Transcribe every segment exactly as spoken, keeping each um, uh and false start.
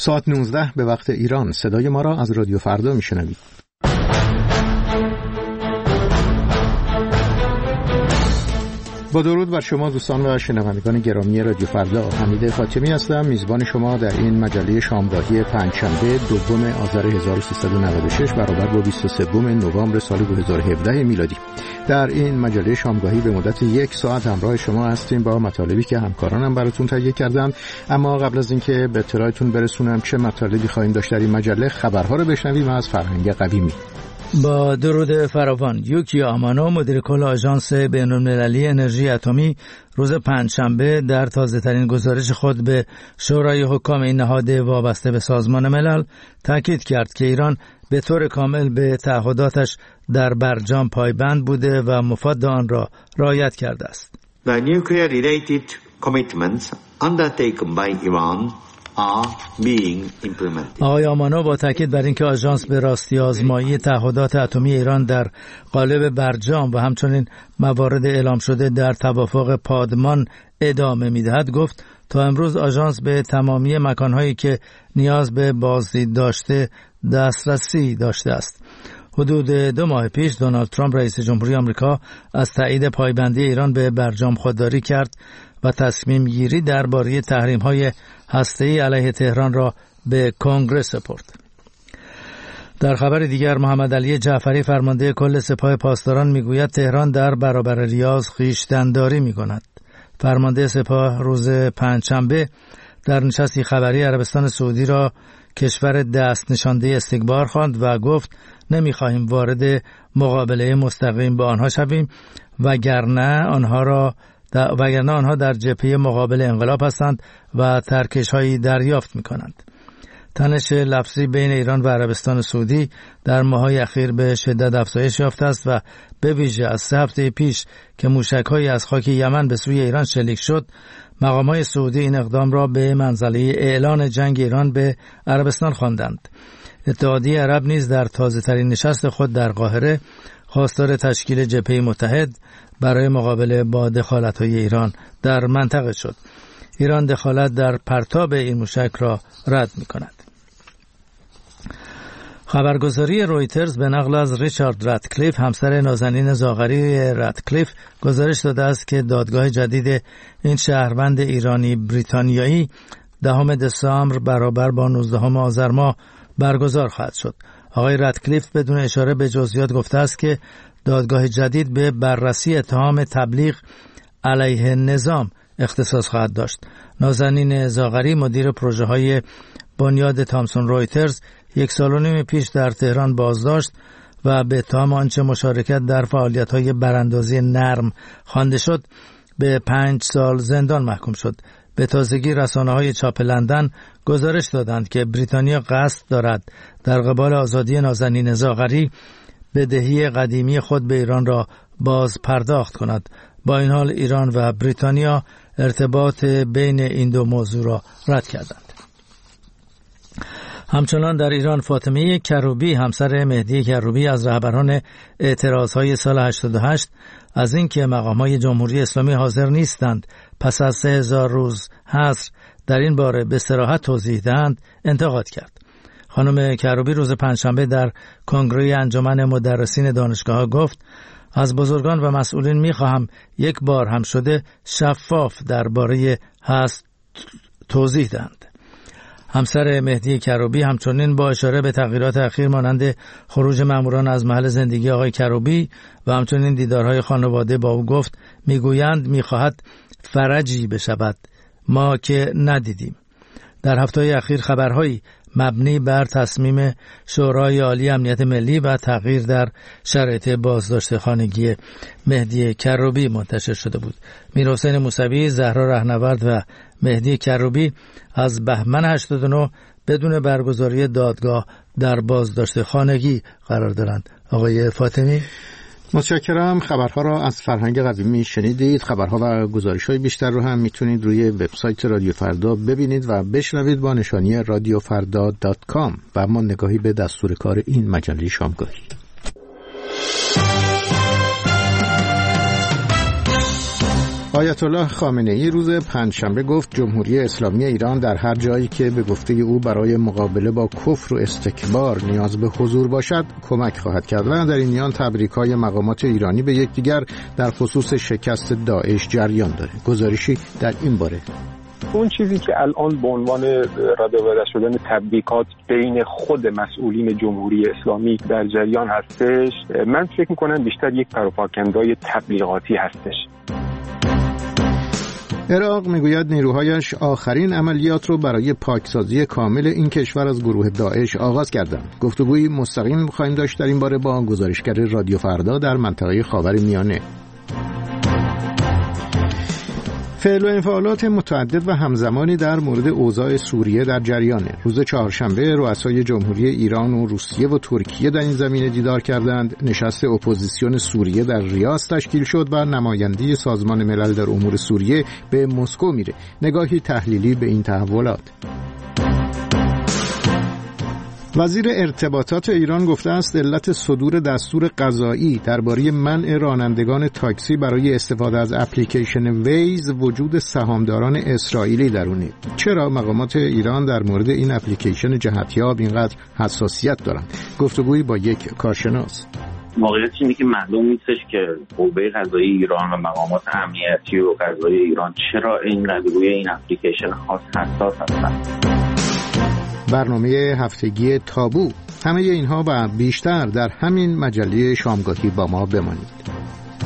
ساعت نوزده به وقت ایران. صدای ما را از رادیو فردا میشنوید. با درود بر شما دوستان و شنوندگان گرامی رادیو فردا، حمید فاطمی هستم، میزبان شما در این مجله شامگاهی پنجشنبه دوم آذر هزار و سیصد و نود و شش برابر با بیست و سوم نوامبر سال دو هزار و هفده میلادی. در این مجله شامگاهی به مدت یک ساعت همراه شما هستیم با مطالبی که همکارانم براتون تهیه کردن. اما قبل از اینکه به اطلاعتون برسونم چه مطالبی خواهیم داشت در این مجله، خبرها رو بشنویم از فرهنگ قویمی. با درود فراوان، یوکیو آمانو مدیر کل آژانس بین‌المللی انرژی اتمی روز پنجشنبه در تازه‌ترین گزارش خود به شورای حکام این نهاد وابسته به سازمان ملل تاکید کرد که ایران به طور کامل به تعهداتش در برجام پایبند بوده و مفاد آن را رعایت کرده است. The nuclear related commitments undertaken by Iran آقای آمانو با تاکید بر اینکه آژانس به راستی آزمایی تعهدات اتمی ایران در قالب برجام و همچنین موارد اعلام شده در توافق پادمان ادامه می‌دهد گفت تا امروز آژانس به تمامی مکان‌هایی که نیاز به بازدید داشته دسترسی داشته است. حدود دو ماه پیش دونالد ترامپ رئیس جمهوری آمریکا از تایید پایبندی ایران به برجام خودداری کرد و تصمیم گیری درباره تحریم‌های هسته‌ای علیه تهران را به کنگره سپرد. در خبر دیگر محمد علی جعفری فرمانده کل سپاه پاسداران میگوید تهران در برابر ریاض خویشتن‌داری می‌کند. فرمانده سپاه روز پنجشنبه در نشستی خبری عربستان سعودی را کشور دست نشانده استکبار خواند و گفت نمی‌خواهیم وارد مقابله مستقیم با آنها شویم وگرنه آنها را وگرنه آنها در جبهه مقابل انقلاب هستند و ترکش‌هایی دریافت می‌کنند. تنش لفظی بین ایران و عربستان سعودی در ماه‌های اخیر به شدت افزایش یافته است و به ویژه از سه هفته پیش که موشک‌هایی از خاک یمن به سوی ایران شلیک شد، مقامات سعودی این اقدام را به منزله اعلان جنگ ایران به عربستان خواندند. اتحادیه عرب نیز در تازه‌ترین نشست خود در قاهره خواستار تشکیل جبهه متحد برای مقابله با دخالت‌های ایران در منطقه شد. ایران دخالت در پرتاب این موشک را رد می‌کند. خبرگزاری رویترز به نقل از ریچارد رادکلیف همسر نازنین زاغری رادکلیف گزارش داده است که دادگاه جدید این شهروند ایرانی بریتانیایی دهم دسامبر برابر با نوزدهم آذر ماه برگزار خواهد شد. آقای رادکلیف بدون اشاره به جزئیات گفته است که دادگاه جدید به بررسی اتهام تبلیغ علیه نظام اختصاص خواهد داشت. نازنین زاغری مدیر پروژه های بنیاد تامسون رویترز یک سال و نیم پیش در تهران بازداشت و به اتهام آنچه مشارکت در فعالیت های براندازی نرم خوانده شد به پنج سال زندان محکوم شد. به تازگی رسانه‌های چاپ لندن گزارش دادند که بریتانیا قصد دارد در قبال آزادی نازنین زاغری بدهی قدیمی خود به ایران را باز پرداخت کند. با این حال ایران و بریتانیا ارتباط بین این دو موضوع را رد کردند. همچنان در ایران فاطمه کروبی همسر مهدی کروبی از رهبران اعتراضهای سال هشتاد و هشت از اینکه مقام‌های جمهوری اسلامی حاضر نیستند پس از سه هزار روز حصر در این باره به صراحت توضیح دهند انتقاد کرد. خانم کروبی روز پنجشنبه در کنگره انجمن مدرسین دانشگاه‌ها گفت از بزرگان و مسئولین می‌خواهم یک بار هم شده شفاف درباره حصر توضیح دهند. همسر مهدی کروبی همچنین با اشاره به تغییرات اخیر مانند خروج ماموران از محل زندگی آقای کروبی و همچنین دیدارهای خانواده با او گفت میگویند میخواهد فرجی بشود ما که ندیدیم. در هفته‌های اخیر خبرهایی مبنی بر تصمیم شورای عالی امنیت ملی و تغییر در شرایط بازداشت خانگی مهدی کروبی منتشر شده بود. میرحسین موسوی، زهرا رهنورد و مهدی کروبی از بهمن هشتاد و نه بدون برگزاری دادگاه در بازداشت خانگی قرار دارند. آقای فاطمی، متشکرم. خبرها را از فرهنگ قویمی شنیدید. خبرها و گزارش‌های بیشتر رو هم میتونید روی وبسایت رادیو فردا ببینید و بشنوید با نشانی رادیو فردا دات کام. و اما نگاهی به دستور کار این مجله شامگاهی. آیت الله خامنه‌ای روز پنجشنبه گفت جمهوری اسلامی ایران در هر جایی که به گفته او برای مقابله با کفر و استکبار نیاز به حضور باشد کمک خواهد کرد و در این میان تبریک‌های مقامات ایرانی به یکدیگر در خصوص شکست داعش جریان داره. گزارشی در این باره. اون چیزی که الان به عنوان رد و بدل شدن تبریکات بین خود مسئولین جمهوری اسلامی در جریان هستش، من فکر میکنم بیشتر یک پروپاگاندای تبلیغاتی هستش. عراق میگوید نیروهایش آخرین عملیات رو برای پاکسازی کامل این کشور از گروه داعش آغاز کردند. گفتگوی مستقیم خواهیم داشت در این باره با گزارشگر رادیو فردا در منطقه خاورمیانه. فعل و انفعالات متعدد و همزمانی در مورد اوضاع سوریه در جریانه. روز چهارشنبه رؤسای جمهوری ایران و روسیه و ترکیه در این زمینه دیدار کردند. نشست اپوزیسیون سوریه در ریاض تشکیل شد و نماینده سازمان ملل در امور سوریه به مسکو میره. نگاهی تحلیلی به این تحولات. وزیر ارتباطات ایران گفته است علت صدور دستور قضایی درباره منع رانندگان تاکسی برای استفاده از اپلیکیشن ویز وجود سهامداران اسرائیلی درونه. چرا مقامات ایران در مورد این اپلیکیشن جهتیاب اینقدر حساسیت دارند؟ گفتگویی با یک کارشناس. واقعیت اینه که معلوم نیستش که قوه قضایی ایران و مقامات امنیتی و قضایی ایران چرا اینقدر روی این اپلیکیشن خاص حساس هستند. برنامه هفتگی تابو. همه اینها و بیشتر در همین مجله شامگاهی با ما بمانید.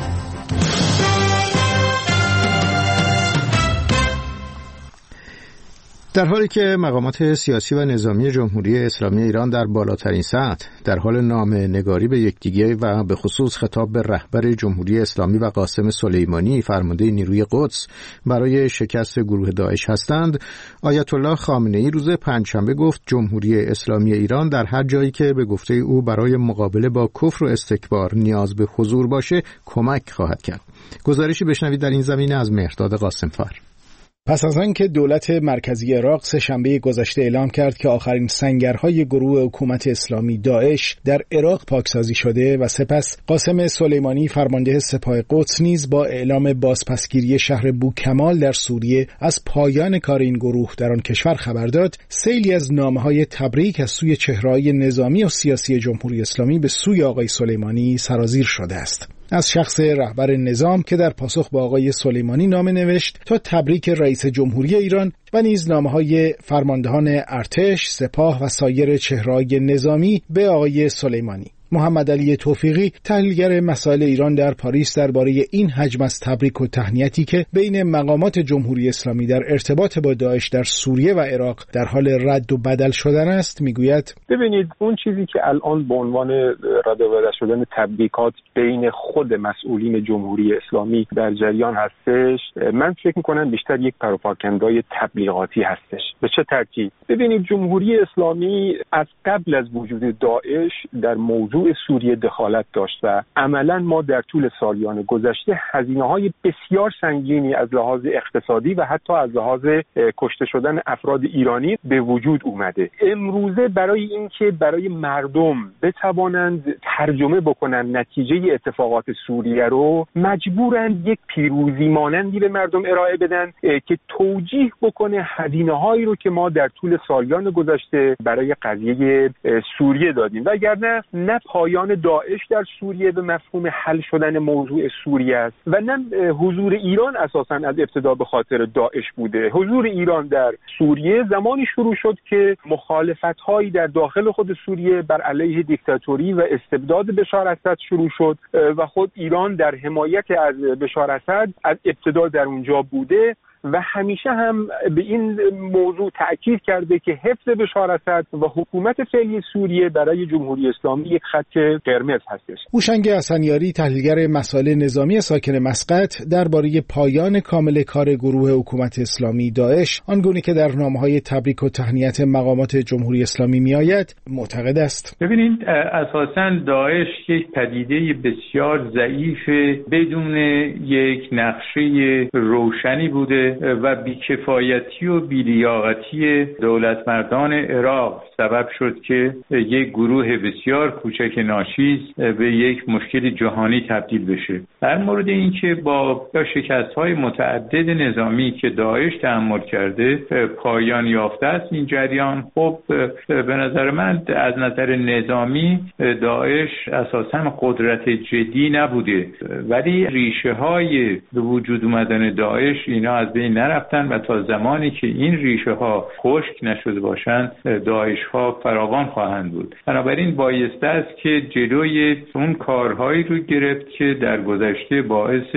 در حالی که مقامات سیاسی و نظامی جمهوری اسلامی ایران در بالاترین سطح در حال نامه‌نگاری به یکدیگر و به خصوص خطاب به رهبر جمهوری اسلامی و قاسم سلیمانی فرمانده نیروی قدس برای شکست گروه داعش هستند، آیت الله خامنه‌ای روز پنجشنبه گفت جمهوری اسلامی ایران در هر جایی که به گفته او برای مقابله با کفر و استکبار نیاز به حضور باشه کمک خواهد کرد. گزارشی بشنوید در این زمینه از مهرداد قاسم‌فر. پس از آنکه دولت مرکزی عراق سه شنبه گذشته اعلام کرد که آخرین سنگرهای گروه حکومت اسلامی داعش در عراق پاکسازی شده و سپس قاسم سلیمانی فرمانده سپاه قدس نیز با اعلام بازپسگیری شهر بوکمال در سوریه از پایان کار این گروه در آن کشور خبر داد، سیلی از نامه‌های تبریک از سوی چهره‌های نظامی و سیاسی جمهوری اسلامی به سوی آقای سلیمانی سرازیر شده است. از شخص رهبر نظام که در پاسخ به آقای سلیمانی نامه نوشت تا تبریک رئیس جمهوری ایران و نیز نامه‌های فرماندهان ارتش، سپاه و سایر چهره‌های نظامی به آقای سلیمانی. محمد علی توفیقی تحلیلگر مسائل ایران در پاریس درباره این حجم از تبریک و تهنیتی که بین مقامات جمهوری اسلامی در ارتباط با داعش در سوریه و عراق در حال رد و بدل شدن است میگوید ببینید اون چیزی که الان به عنوان رد و بدل شدن تبریکات بین خود مسئولین جمهوری اسلامی در جریان هستش، من فکر می‌کنم بیشتر یک پروپاگاندای تبلیغاتی هستش. به چه ترتیب؟ ببینید جمهوری اسلامی از قبل از وجود داعش در موضوع سوریه دخالت داشت و عملا ما در طول سالیان گذشته هزینه‌های بسیار سنگینی از لحاظ اقتصادی و حتی از لحاظ کشته شدن افراد ایرانی به وجود اومده. امروزه برای اینکه برای مردم بتوانند ترجمه بکنن نتیجه اتفاقات سوریه رو، مجبورند یک پیروزی مانندی به مردم ارائه بدن که توجیه بکنه هزینه‌هایی رو که ما در طول سالیان گذشته برای قضیه سوریه دادیم، وگرنه نه پایان داعش در سوریه به مفهوم حل شدن موضوع سوریه است و نه حضور ایران اساساً از ابتدا به خاطر داعش بوده. حضور ایران در سوریه زمانی شروع شد که مخالفت‌هایی در داخل خود سوریه بر علیه دیکتاتوری و استبداد بشار اسد شروع شد و خود ایران در حمایت از بشار اسد از ابتدا در اونجا بوده و همیشه هم به این موضوع تأکید کرده که حفظ بشار اسد و حکومت فعلی سوریه برای جمهوری اسلامی یک خط قرمز هستش. هوشنگ حسنیاری تحلیلگر مسائل نظامی ساکن مسقط درباره پایان کامل کار گروه حکومت اسلامی داعش آنگونه که در نامه‌های تبریک و تهنیت مقامات جمهوری اسلامی میآید معتقد است. ببینید اساساً داعش یک پدیده بسیار ضعیف بدون یک نقشه روشنی بوده و بیکفایتی و بیلیاقتی دولت مردان عراق سبب شد که یک گروه بسیار کوچک ناچیز به یک مشکل جهانی تبدیل بشه. در مورد اینکه با شکست‌های متعدد نظامی که داعش تحمل کرده پایان یافته است این جریان، خب به نظر من از نظر نظامی داعش اساساً قدرت جدی نبوده، ولی ریشه های به وجود اومدن داعش اینا از بین نرفتن و تا زمانی که این ریشه ها خشک نشده باشند داعش ها فراوان خواهند بود. بنابراین بایسته است که جلوی اون کارهایی رو گرفت که در گذشته باعث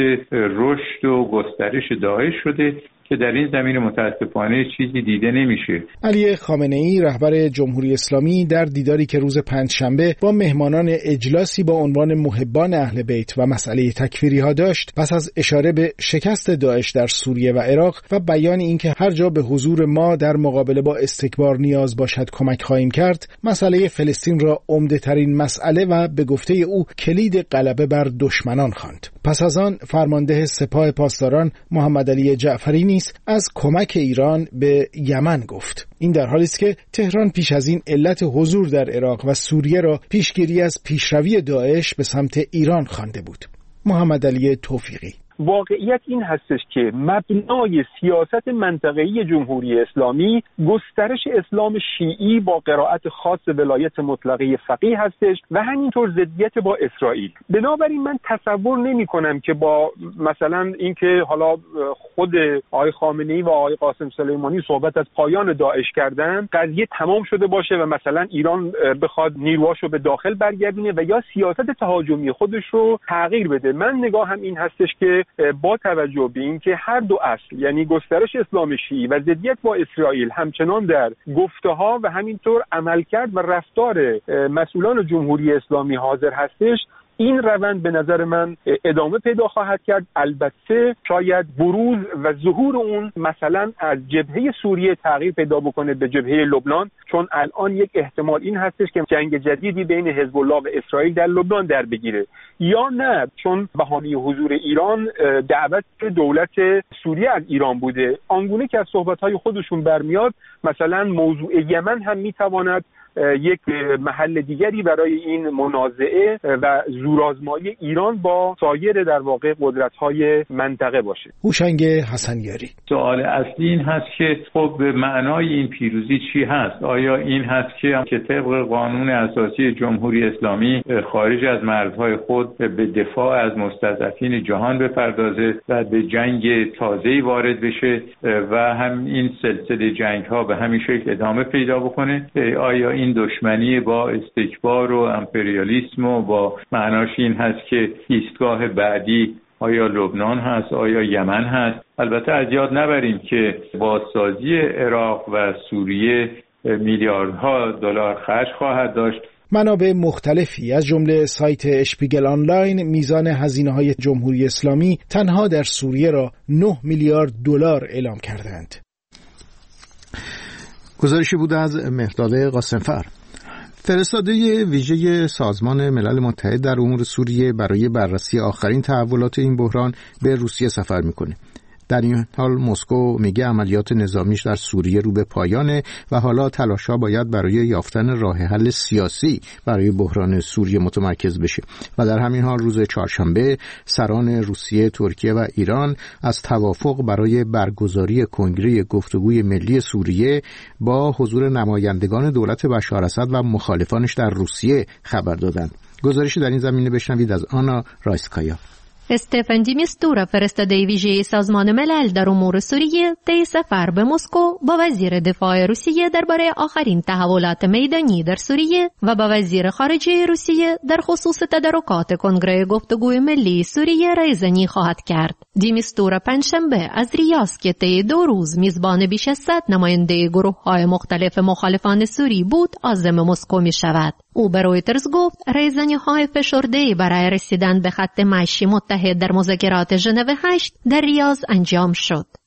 رشد و گسترش داعش شده که در این زمین متاسفانه چیزی دیده نمیشه. علی خامنه‌ای رهبر جمهوری اسلامی در دیداری که روز پنجشنبه با مهمانان اجلاسی با عنوان محبان اهل بیت و مسئله تکفیری ها داشت، پس از اشاره به شکست داعش در سوریه و عراق و بیان اینکه هر جا به حضور ما در مقابله با استکبار نیاز باشد کمک خواهیم کرد، مسئله فلسطین را عمده ترین مسئله و به گفته او کلید غلبه بر دشمنان خواند. پس از آن فرمانده سپاه پاسداران محمد علی جعفری نیز از کمک ایران به یمن گفت. این در حالی است که تهران پیش از این علت حضور در عراق و سوریه را پیشگیری از پیشروی داعش به سمت ایران خوانده بود. محمد علی توفیقی: واقعیت این هستش که مبنای سیاست منطقه‌ای جمهوری اسلامی گسترش اسلام شیعی با قرائت خاص ولایت مطلقه فقیه هستش و همینطور ضدیت با اسرائیل. بنابراین من تصور نمی کنم که با مثلا اینکه حالا خود آقای خامنه‌ای و آقای قاسم سلیمانی صحبت از پایان داعش کردن قضیه تمام شده باشه و مثلا ایران بخواد نیروهاشو به داخل برگردونه و یا سیاست تهاجمی خودش رو تغییر بده. من نگاهم این هستش که با توجه به اینکه هر دو اصل، یعنی گسترش اسلام شیعی و ضدیت با اسرائیل، همچنان در گفته‌ها و همینطور عملکرد و رفتار مسئولان جمهوری اسلامی حاضر هستش، این روند به نظر من ادامه پیدا خواهد کرد. البته شاید بروز و ظهور اون مثلا از جبهه سوریه تغییر پیدا بکنه به جبهه لبنان، چون الان یک احتمال این هستش که جنگ جدیدی بین حزب الله و اسرائیل در لبنان در بگیره، یا نه چون بهانه حضور ایران دعوت دولت سوریه از ایران بوده. آنگونه که از صحبت‌های خودشون برمیاد مثلا موضوع یمن هم میتواند یک محل دیگری برای این منازعه و زورآزمایی ایران با سایر در واقع قدرت‌های منطقه باشه. هوشنگ حسنیاری: سوال اصلی این هست که خب به معنای این پیروزی چی هست؟ آیا این هست که که طبق قانون اساسی جمهوری اسلامی خارج از مرزهای خود به دفاع از مستضعفین جهان بپردازه و به جنگ تازه‌ای وارد بشه و هم این سلسله جنگ‌ها به همین شکل ادامه پیدا بکنه؟ آیا این دشمنی با استکبار و امپریالیسم و با معناش این هست که ایستگاه بعدی آیا لبنان هست، آیا یمن هست؟ البته از یاد نبریم که بازسازی عراق و سوریه میلیاردها دلار خرج خواهد داشت. منابع مختلفی از جمله سایت اشپیگل آنلاین میزان هزینه‌های جمهوری اسلامی تنها در سوریه را نه میلیارد دلار اعلام کردند. گزارشی بود از مهرداد قاسمفر. فرستاده ویژه سازمان ملل متحد در امور سوریه برای بررسی آخرین تحولات این بحران به روسیه سفر میکنه. در این حال مسکو میگه عملیات نظامیش در سوریه رو به پایانه و حالا تلاش‌ها باید برای یافتن راه حل سیاسی برای بحران سوریه متمرکز بشه و در همین حال روز چهارشنبه سران روسیه، ترکیه و ایران از توافق برای برگزاری کنگره گفتگوی ملی سوریه با حضور نمایندگان دولت بشار اسد و مخالفانش در روسیه خبر دادند. گزارشی در این زمینه بشنوید از آنا رایسکایا. استفان دی میستورا فرستاده ویژه سازمان ملل در امور سوریه طی سفر به مسکو با وزیر دفاع روسیه درباره آخرین تحولات میدانی در سوریه و با وزیر خارجه روسیه در خصوص تدارکات کنگره گفتگوی ملی سوریه رایزنی خواهد کرد. دی میستورا پنجشنبه از ریاض که طی دو روز میزبان بیش از صد نماینده گروه‌های مختلف مخالفان سوری بود عازم مسکو می شود. او به رویترز گفت رایزنی‌های فشرده‌ای برای رسیدن به خط مشی متحد در مذاکرات ژنو هشت در ریاض انجام شد.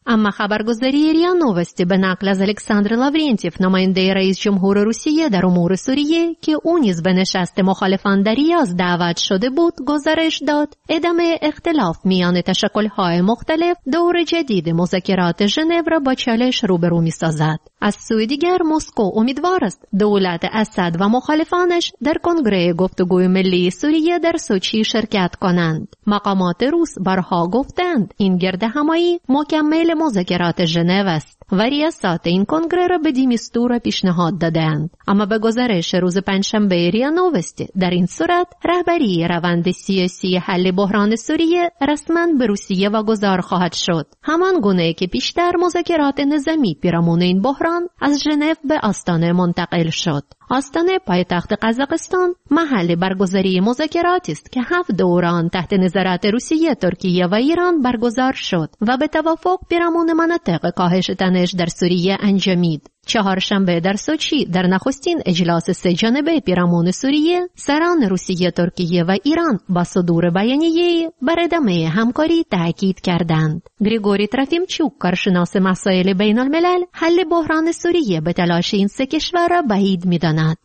اما خبرگزاری ریا نوستی به نقل از الکساندر لاورنتیف نماینده رئیس جمهور روسیه در امور سوریه که او نیز به نشست مخالفان در ریاض دعوت شده بود گزارش داد ادامه اختلاف میان تشکل‌های مختلف دور جدید مذاکرات ژنو را با چالش روبرو می‌سازد. از سوی دیگر مسکو امیدوار است دولت اسد و مخالفانش در کنگره گفتگوی ملی سوریه در سوچی شرکت کنند. مقامات روس بارها گفتند این گردهمایی مکمل مذاکرات ژنو است و ریاست این کنگره را به دیمیستورا پیشنهاد دادند. اما به گزارش روز پنجشنبه ریا نوستی در این صورت رهبری روند سیاسی حل بحران سوریه رسما به روسیه واگذار خواهد شد، همان گونه که پیشتر مذاکرات نظامی پیرامون این بحران از ژنو به آستانه منتقل شد. آستانه پایتخت قزاقستان محل برگزاری مذاکراتی است که هفت دوران تحت نظارت روسیه، ترکیه و ایران برگزار شد و به توافق پیرامون مناطق کاهش تنش در سوریه انجامید. چهارشنبه در سوچی در نخستین اجلاس سه جانبه پیرامون سوریه سران روسیه، ترکیه و ایران با صدور بیانیه بر ادامه همکاری تاکید کردند. گریگوری ترافیمچوک، کارشناس مسائل بین الملل، حل بحران سوریه به تلاش این سه کشور را بعید می‌داند.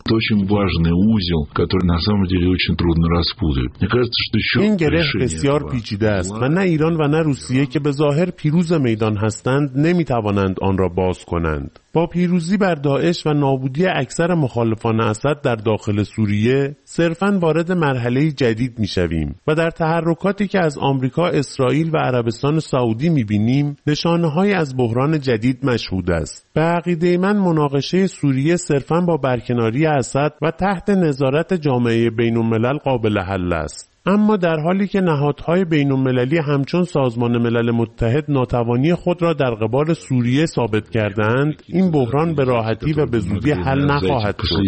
این گره بسیار پیچیده است و نه ایران و نه روسیه که به ظاهر پیروز میدان هستند نمی‌توانند آن را باز کنند. با پیروزی بر داعش و نابودی اکثر مخالفان اسد در داخل سوریه صرفاً وارد مرحله جدید می‌شویم و در تحرکاتی که از آمریکا، اسرائیل و عربستان سعودی می‌بینیم نشانه‌هایی از بحران جدید مشهود است. به عقیده من مناقشه سوریه صرفاً با برکناری اسد و تحت نظارت جامعه بین‌الملل قابل حل است. اما در حالی که نهادهای بین‌المللی همچون سازمان ملل متحد ناتوانی خود را در قبال سوریه ثابت کردند، این بحران به راحتی و به زودی حل نخواهد شد.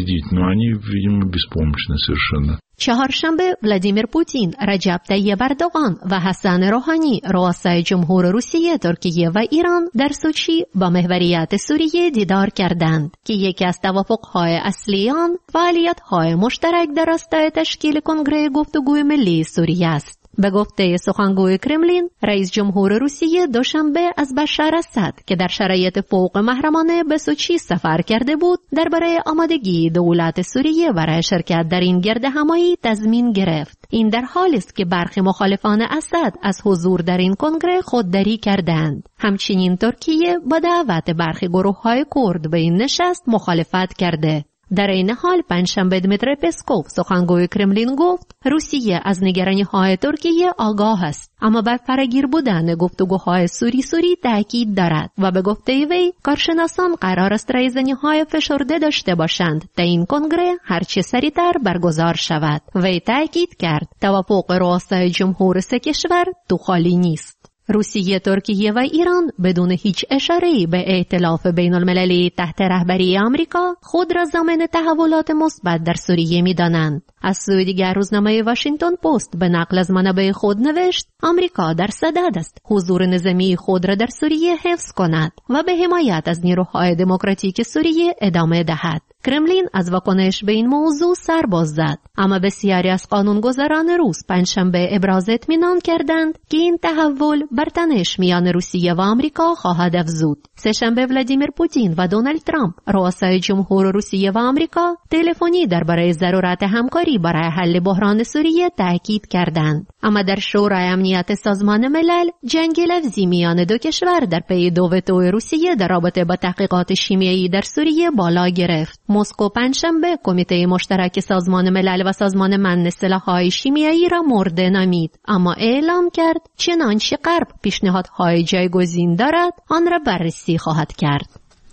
چهارشنبه ولادیمیر پوتین، رجب طیب اردوغان و حسن روحانی، رؤسای جمهور روسیه، ترکیه و ایران در سوچی با محوریت سوریه دیدار کردند که یکی از توافق‌های اصلی آن فعالیت‌های مشترک در راستای تشکیل کنگره گفتگوی ملی سوریه است. به گفته سخنگوی کرملین، رئیس جمهور روسیه دوشنبه از بشار اسد که در شرایط فوق محرمانه به سوچی سفر کرده بود درباره آمادگی دولت سوریه برای شرکت در این گردهمایی تضمین گرفت. این در حالی است که برخی مخالفان اسد از حضور در این کنگره خودداری کردند. همچنین ترکیه با دعوت برخی گروه‌های کرد به این نشست مخالفت کرده. در این حال پنجشنبه دمیتری پسکوف، سخنگوی کرملین، گفت روسیه از نگرانی‌های ترکیه آگاه است، اما بر فراگیر بودن گفتگوهای سوری سوری تاکید دارد و به گفته وی کارشناسان قرار است رایزنی‌های فشرده داشته باشند تا این کنگره هرچه سریعتر برگزار شود. وی تاکید کرد توافق رؤسای جمهور سه کشور تو خالی نیست. روسیه، ترکیه و ایران بدون هیچ اشاره‌ای به ائتلاف بین‌المللی تحت رهبری آمریکا خود را ضامن تحولات مثبت در سوریه می‌دانند. از سوی دیگر روزنامه واشنگتن پست به نقل از منابع خود نوشت آمریکا در صدد است حضور نظامی خود را در سوریه حفظ کند و به حمایت از نیروهای دموکراتیک سوریه ادامه دهد. کرملین از واکنش به این موضوع سر باز زد، اما بسیاری از قانونگذاران روس پنجشنبه ابراز اطمینان کردند که این تحول بر تنش میان روسیه و آمریکا خواهد افزود. سه‌شنبه ولادیمیر پوتین و دونالد ترامپ، رؤسای جمهور روسیه و آمریکا، تلفنی درباره ضرورت همکاری برای حل بحران سوریه تاکید کردند. اما در شورای امنیت سازمان ملل جنگ لفظی میان دو کشور در پی دو وتو روسیه در رابطه با تحقیقات شیمیایی در سوریه بالا گرفت. مسکو پنجشنبه کمیته مشترک سازمان ملل و سازمان من سلاح‌های شیمیایی را مرده نامید، اما اعلام کرد چنانچه غرب پیشنهادهای جایگزین دارد آن را بررسی خواهد کرد.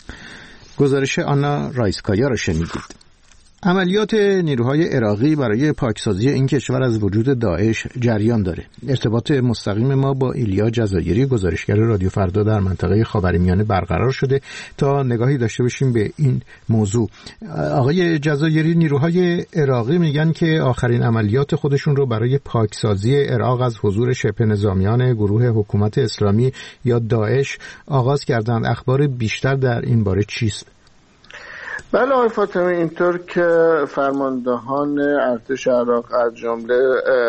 گزارش آنا رایسکایا را شنیدید. عملیات نیروهای عراقی برای پاکسازی این کشور از وجود داعش جریان داره. ارتباط مستقیم ما با ایلیا جزایری، گزارشگر رادیو فردا در منطقه خاورمیانه برقرار شده تا نگاهی داشته باشیم به این موضوع. آقای جزایری، نیروهای عراقی میگن که آخرین عملیات خودشون رو برای پاکسازی عراق از حضور شبه نظامیان گروه حکومت اسلامی یا داعش آغاز کردند. اخبار بیشتر در این باره چیست؟ بله آقای فاطمی، اینطور که فرماندهان ارتش عراق از جمله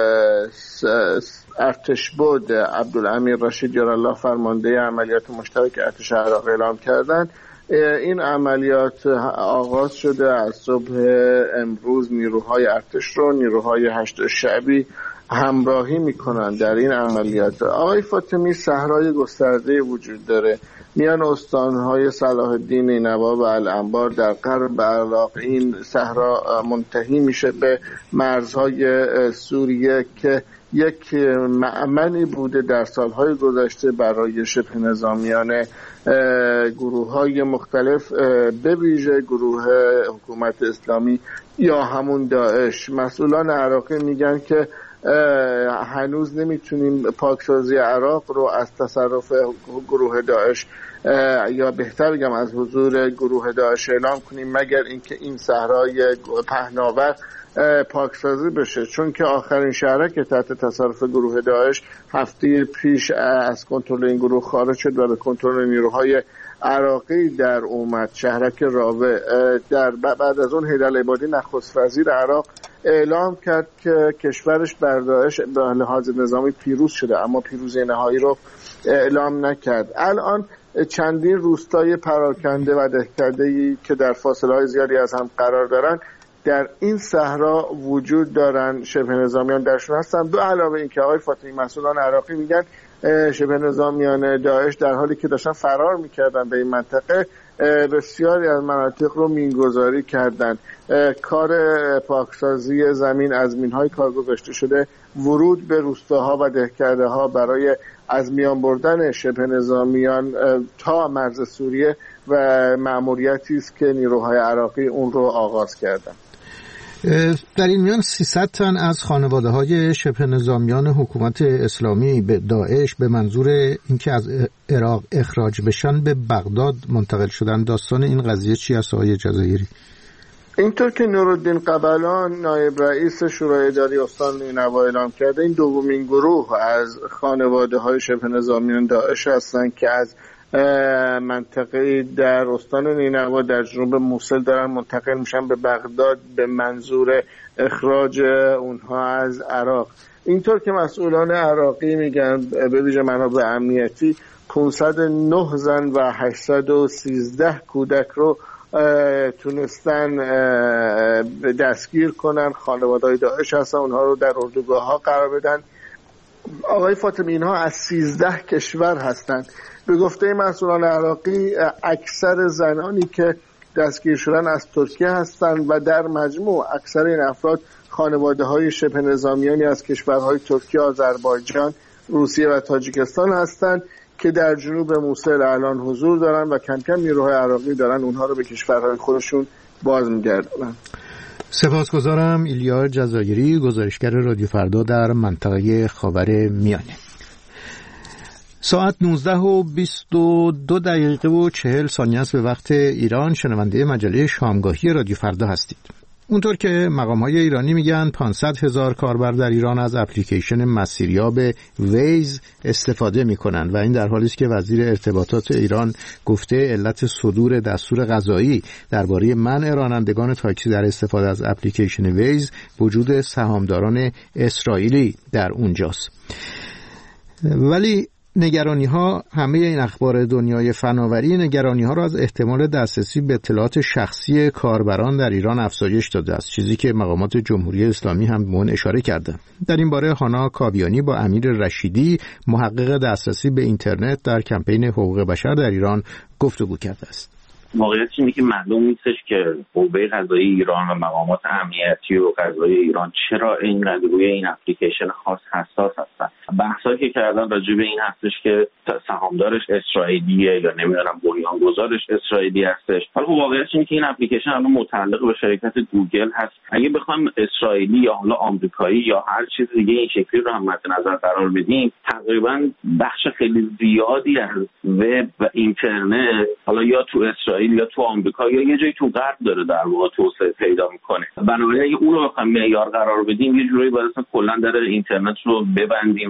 ارتش بود عبدالامیر رشید یارالله فرمانده عملیات مشترک ارتش عراق اعلام کردند، این عملیات آغاز شده. از صبح امروز نیروهای ارتش رو نیروهای هشت شعبی همراهی میکنن در این عملیات. آقای فاطمی، صحرای گسترده وجود داره میان استانهای صلاح الدین نینوا و الانبار در غرب عراق. این صحرا منتهی میشه به مرزهای سوریه که یک مأمنی بوده در سالهای گذشته برای شبه نظامیان گروه‌های مختلف، به ویژه گروه حکومت اسلامی یا همون داعش. مسئولان عراقی میگن که هنوز نمیتونیم پاکسازی عراق رو از تصرف گروه داعش یا بهتر بگم از حضور گروه داعش اعلام کنیم مگر اینکه این صحرای پهناور پاکسازی بشه، چون که آخرین شهرک که تحت تصرف گروه داعش هفته پیش از کنترل این گروه خارج شد و به کنترل نیروهای عراقی در اومد، شهرک راوه. در بعد از اون حیدر العبادی نخست وزیر عراق اعلام کرد که کشورش بر داعش به لحاظ نظامی پیروز شده، اما پیروزی نهایی رو اعلام نکرد. الان چندین روستای پراکنده و دهکده‌ای که در فاصله‌های زیادی از هم قرار دارن در این صحرا وجود دارن، شبه نظامیان درشون هستن. به علاوه این که آقای فاطمی مسئولان عراقی میگن شبه نظامیان داعش در حالی که داشتن فرار میکردن به این منطقه بسیاری از مناطق رو مینگذاری کردن. کار پاکسازی زمین از مینهای کار گذاشته شده، ورود به روستاها و دهکده‌ها برای از میان بردن شبه نظامیان تا مرز سوریه و مأموریتی است که نیروهای عراقی اون رو آغاز کردن. در این میان سیصد تن از خانواده‌های شبه نظامیان حکومت اسلامی به داعش به منظور اینکه از عراق اخراج بشن به بغداد منتقل شدن. داستان این قضیه چی است آقای جزایری؟ اینطور که نورالدین قبلان نایب رئیس شورای اداری استان نینوا اعلام کرده، این دومین گروه از خانواده‌های شبه نظامیان داعش هستند که از منطقه در استان نینوا در جنوب موصل دارن منتقل میشن به بغداد به منظور اخراج اونها از عراق. اینطور که مسئولان عراقی میگن، به ویژه منابع امنیتی، پانصد و نه زن و هشتصد و سیزده کودک رو تونستن دستگیر کنن. خانواده‌های داعش هستن، اونها رو در اردوگاه ها قرار بدن. آقای فاطمی، اینها از سیزده کشور هستند. به گفته مسئولان عراقی اکثر زنانی که دستگیر شدن از ترکیه هستند و در مجموع اکثر این افراد خانواده‌های شبه نظامیانی از کشورهای ترکیه، آذربایجان، روسیه و تاجیکستان هستند که در جنوب موصل الان حضور دارن و کم کم نیروهای عراقی دارن اونها رو به کشورهای خودشون باز می‌گردونن. سپاسگزارم. ایلیا جزایری، گزارشگر رادیو فردا در منطقه خاورمیانه. ساعت نوزده و بیست و دو دقیقه و چهل ثانیه است به وقت ایران. شنونده مجله شامگاهی رادیو فردا هستید. اونطور که مقام‌های ایرانی میگن پانصد هزار کاربر در ایران از اپلیکیشن مسیریاب ویز استفاده میکنن و این در حالی است که وزیر ارتباطات ایران گفته علت صدور دستور قضایی درباره منع رانندگان تاکسی در استفاده از اپلیکیشن ویز وجود سهامداران اسرائیلی در اونجاست. ولی نگرانی ها، همه این اخبار دنیای فناوری نگرانی ها را از احتمال دسترسی به اطلاعات شخصی کاربران در ایران افزایش داده است، چیزی که مقامات جمهوری اسلامی هم به اون اشاره کرده. در این باره هانا کاویانی با امیر رشیدی، محقق دسترسی به اینترنت در کمپین حقوق بشر در ایران گفتگو کرده است. واقعیت اینه که معلوم نیستش که قوه قضایی ایران و مقامات امنیتی و قضایی ایران چرا اینقدر روی این اپلیکیشن خاص حساس هستن. بحثایی که کردن راجع به این هستش که سهامدارش اسرائیلیه یا نمیدونم بنیانگذارش اسرائیلی هستش. حالا واقعیت اینه که این اپلیکیشن الان متعلق به شرکت گوگل هست. اگه بخوایم اسرائیلی یا حالا آمریکایی یا هر چیز دیگه این شکلی رو هم مد نظر قرار بدیم، تقریبا بخش خیلی زیادی از وب و اینترنت حالا یا تو اسرائیل یا تو آمریکا یا یه جایی تو غرب داره در واقع توسعه پیدا میکنه. بنابراین اگه اون رو بخوایم معیار قرار بدیم، یه جوری باید اصلا کلا در اینترنت رو ببندیم و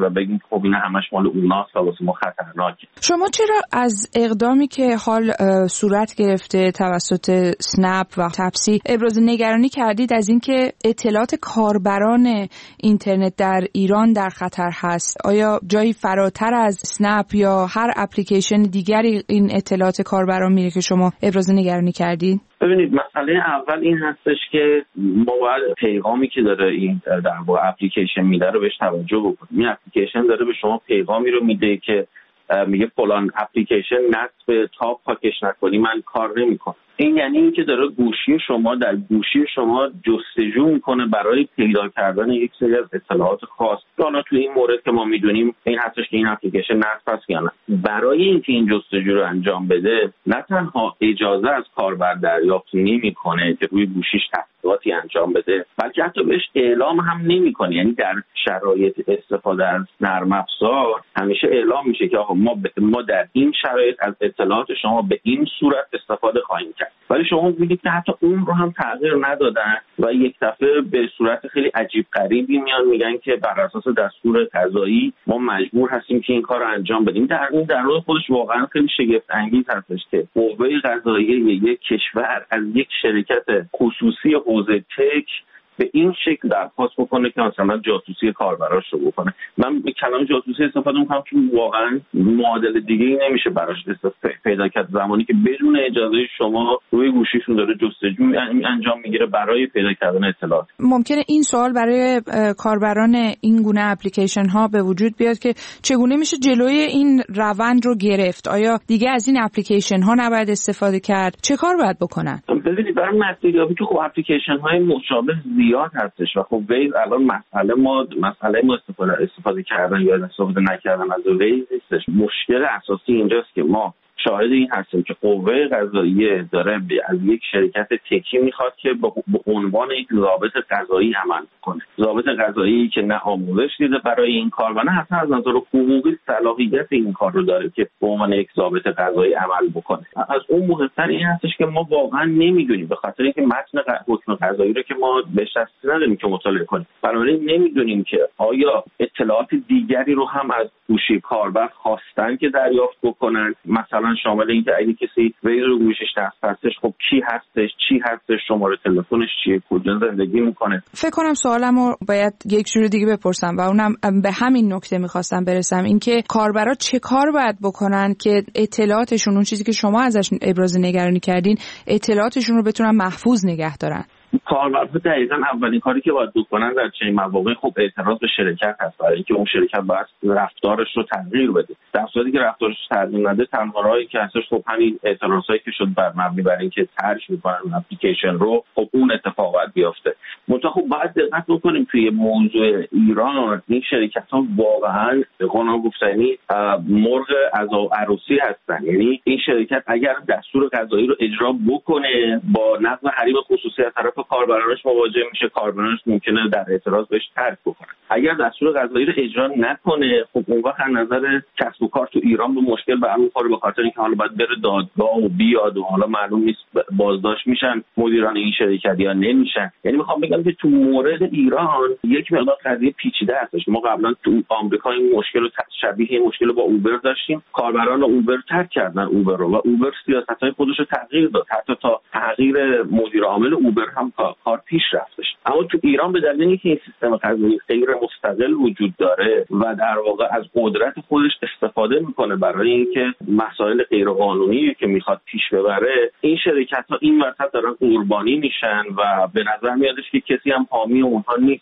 و بگیم خب این همش مال اوناست و واسه ما خطرناکه. شما چرا از اقدامی که حال صورت گرفته توسط اسنپ و تپسی ابراز نگرانی کردید از اینکه اطلاعات کاربران اینترنت در ایران در خطر هست؟ آیا جایی فراتر از اسنپ یا هر اپلیکیشن دیگری این اطلاعات کاربران میره که شما ابراز نگرانی کردید؟ ببینید مسئله اول این هستش که ما باید پیغامی که داره این در واقع اپلیکیشن میده رو بهش توجه بکنیم. این اپلیکیشن داره به شما پیغامی رو میده که میگه فلان اپلیکیشن نصب تاب پاکش نکنی من کار نمیکنه. این یعنی اینکه داره گوشی شما در گوشی شما جستجو میکنه برای پیدا کردن یک سری از اطلاعات خاص. حالا تو این مورد که ما میدونیم این هستش که این اپلیکیشن نصب است یا نه. برای اینکه این جستجو رو انجام بده نه تنها اجازه از کاربر دریافت نمیکنه که روی گوشیش تحقیقاتی انجام بده، بلکه حتی بهش اعلام هم نمیکنه. یعنی در شرایط استفاده از نرم افزار همیشه اعلام میشه که آقا ما ب... ما در این شرایط از اطلاعات شما به این صورت استفاده خواهیم کرد. ولی شما می‌بینید که حتی اون رو هم تغییر ندادن و یک دفعه به صورت خیلی عجیب غریبی میان میگن که بر اساس دستور قضایی ما مجبور هستیم که این کار رو انجام بدیم. در این در واقع خودش واقعا خیلی شگفت انگیز هستش که قوه قضاییه یک کشور از یک شرکت خصوصی حوزه تک به این شکل درخواست بکنه که مثلا جاسوسی کاربراش رو بکنه. من به کلمه جاسوسی استفاده میکنم چون واقعا معادل دیگه‌ای نمیشه براش پیدا کرد. زمانی که بدون اجازه شما روی گوشیشون داره جستجو انجام میگیره برای پیدا کردن اطلاعات. ممکنه این سوال برای کاربران این گونه اپلیکیشن ها به وجود بیاد که چگونه میشه جلوی این روند رو گرفت؟ آیا دیگه از این اپلیکیشن ها نباید استفاده کرد؟ چه کار باید بکنن؟ ببینید برای مسئولیتی که خب اپلیکیشن های مشابه زیاد هستش و خب ویز الان مسئله ما مسئله ما استفاده استفاده کردن یا استفاده نکردن از ویز نیستش. مشکل اساسی اینجاست که ما شاهد این هستیم که قوه قضاییه داره از یک شرکت تکی میخواد که به عنوان یک ضابط قضایی عمل کنه. ضابط قضایی که نه آموزش دیده برای این کار و نه حتی از نظر حقوقی صلاحیت این کار رو داره که به عنوان یک ضابط قضایی عمل بکنه. از اون مهمتر این هستش که ما واقعا نمیدونیم، به خاطر اینکه متن حکم قضایی رو که ما بهش دسترسی نداریم که مطالعه کنیم، بنابراین نمیدونیم که آیا اطلاعات دیگری رو هم از گوشی کاربر خواستن که دریافت بکنن، مثلا شامل این که اگه کسی ویز رو گوشش دست هستش خب کی هستش، چی هستش، شماره تلفنش چیه، کجا زندگی میکنه. فکر کنم سوالمو باید یک جور دیگه بپرسم و اونم به همین نکته میخواستم برسم، اینکه کاربرا چه کار باید بکنن که اطلاعاتشون، اون چیزی که شما ازش ابراز نگرانی کردین، اطلاعاتشون رو بتونن محفوظ نگه دارن. کاربر دقیقاً اولین کاری که باید بکنن در چنین مواقعی خب اعتراض به شرکت هست، برای اینکه اون شرکت باید رفتارش رو تغییر بده. در صورتی که رفتارش رو تغییر نده، تنها راهی که هستش خب همین اعتراضایی که شد بر مبنی بر اینکه ترک می‌کنن اون اپلیکیشن رو، خب اون اتفاق باید بیفته. منتها خب باید دقت بکنیم توی موضوع ایران این شرکت‌ها واقعاً به قول گفتنی مرغ عزا عروسی هستن. یعنی این شرکت اگر دستور قضایی رو اجرا بکنه با نقض حریم خصوصیت طرف کاربرانش مواجه میشه، کاربرانش ممکنه در اعتراض بهش ترک بکنه. اگر دستور قضایی رو اجرا نکنه خب اون وقت از نظر کسب و کار تو ایران به مشکل برمیخوره، به خاطر اینکه حالا باید بره دادگاه و بیاد و حالا معلوم نیست بازداشت میشن مدیران این شرکت یا نمیشن. یعنی میخوام بگم که تو مورد ایران یک مقدار قضیه پیچیده هستش. ما قبلا تو آمریکا این مشکل رو شبیه این مشکل با اوبر داشتیم، کاربران اوبر ترک کردن اوبر رو و اوبر سیاست‌های خودش رو تغییر داد، حتی تا تغییر مدیر عامل اوبر هم کار پیش رفتش. اما تو ایران به دلیل اینکه این سیستم قضایی غیر مستقل وجود داره و در واقع از قدرت خودش استفاده میکنه برای اینکه مسائل غیر قانونی که میخواد پیش ببره، این شرکت ها این وسط دارن قربانی میشن و به نظر میادش که کسی هم حامی اونها نیست.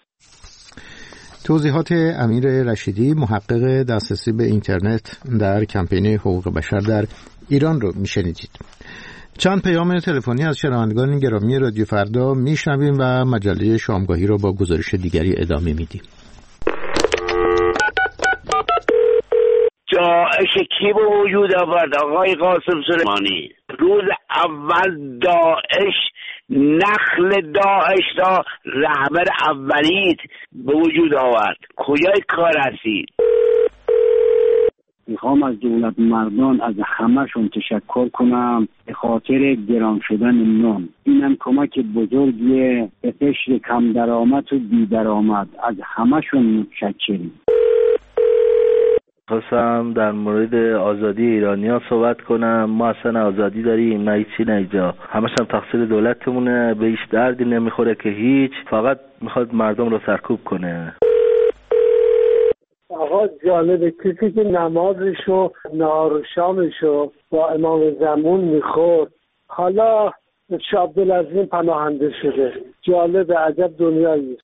توضیحات امیر رشیدی، محقق دسترسی به اینترنت در کمپین حقوق بشر در ایران رو میشنیدید. چند پیام تلفنی از شنوندگان گرامی رادیو فردا میشنویم و مجله شامگاهی رو با گزارش دیگری ادامه میدیم. داعش کی به وجود آورد؟ آقای قاسم سلیمانی. روز اول داعش، نخل داعش را رهبر اولیت به وجود آورد. کجای کار هستید؟ میخوام از دولت مردان از همه‌شون تشکر کنم به خاطر گران شدن نان. اینم کمک بزرگیه به قشر کم درآمد و بی درآمد. از همه‌شون متشکریم. خواستم در مورد آزادی ایرانی‌ها صحبت کنم. ما اصلا آزادی داریم؟ نه هیچی، نه اینجا همش هم تقصیر دولتمونه، به هیچ دردی نمیخوره که هیچ، فقط میخواد مردم رو سرکوب کنه. آقا جالبه، کسی که نمازشو نهار و شامشو با امام زمان میخورد حالا شاه عبدالعظیم پناهنده شده. جالبه، عجب دنیایی.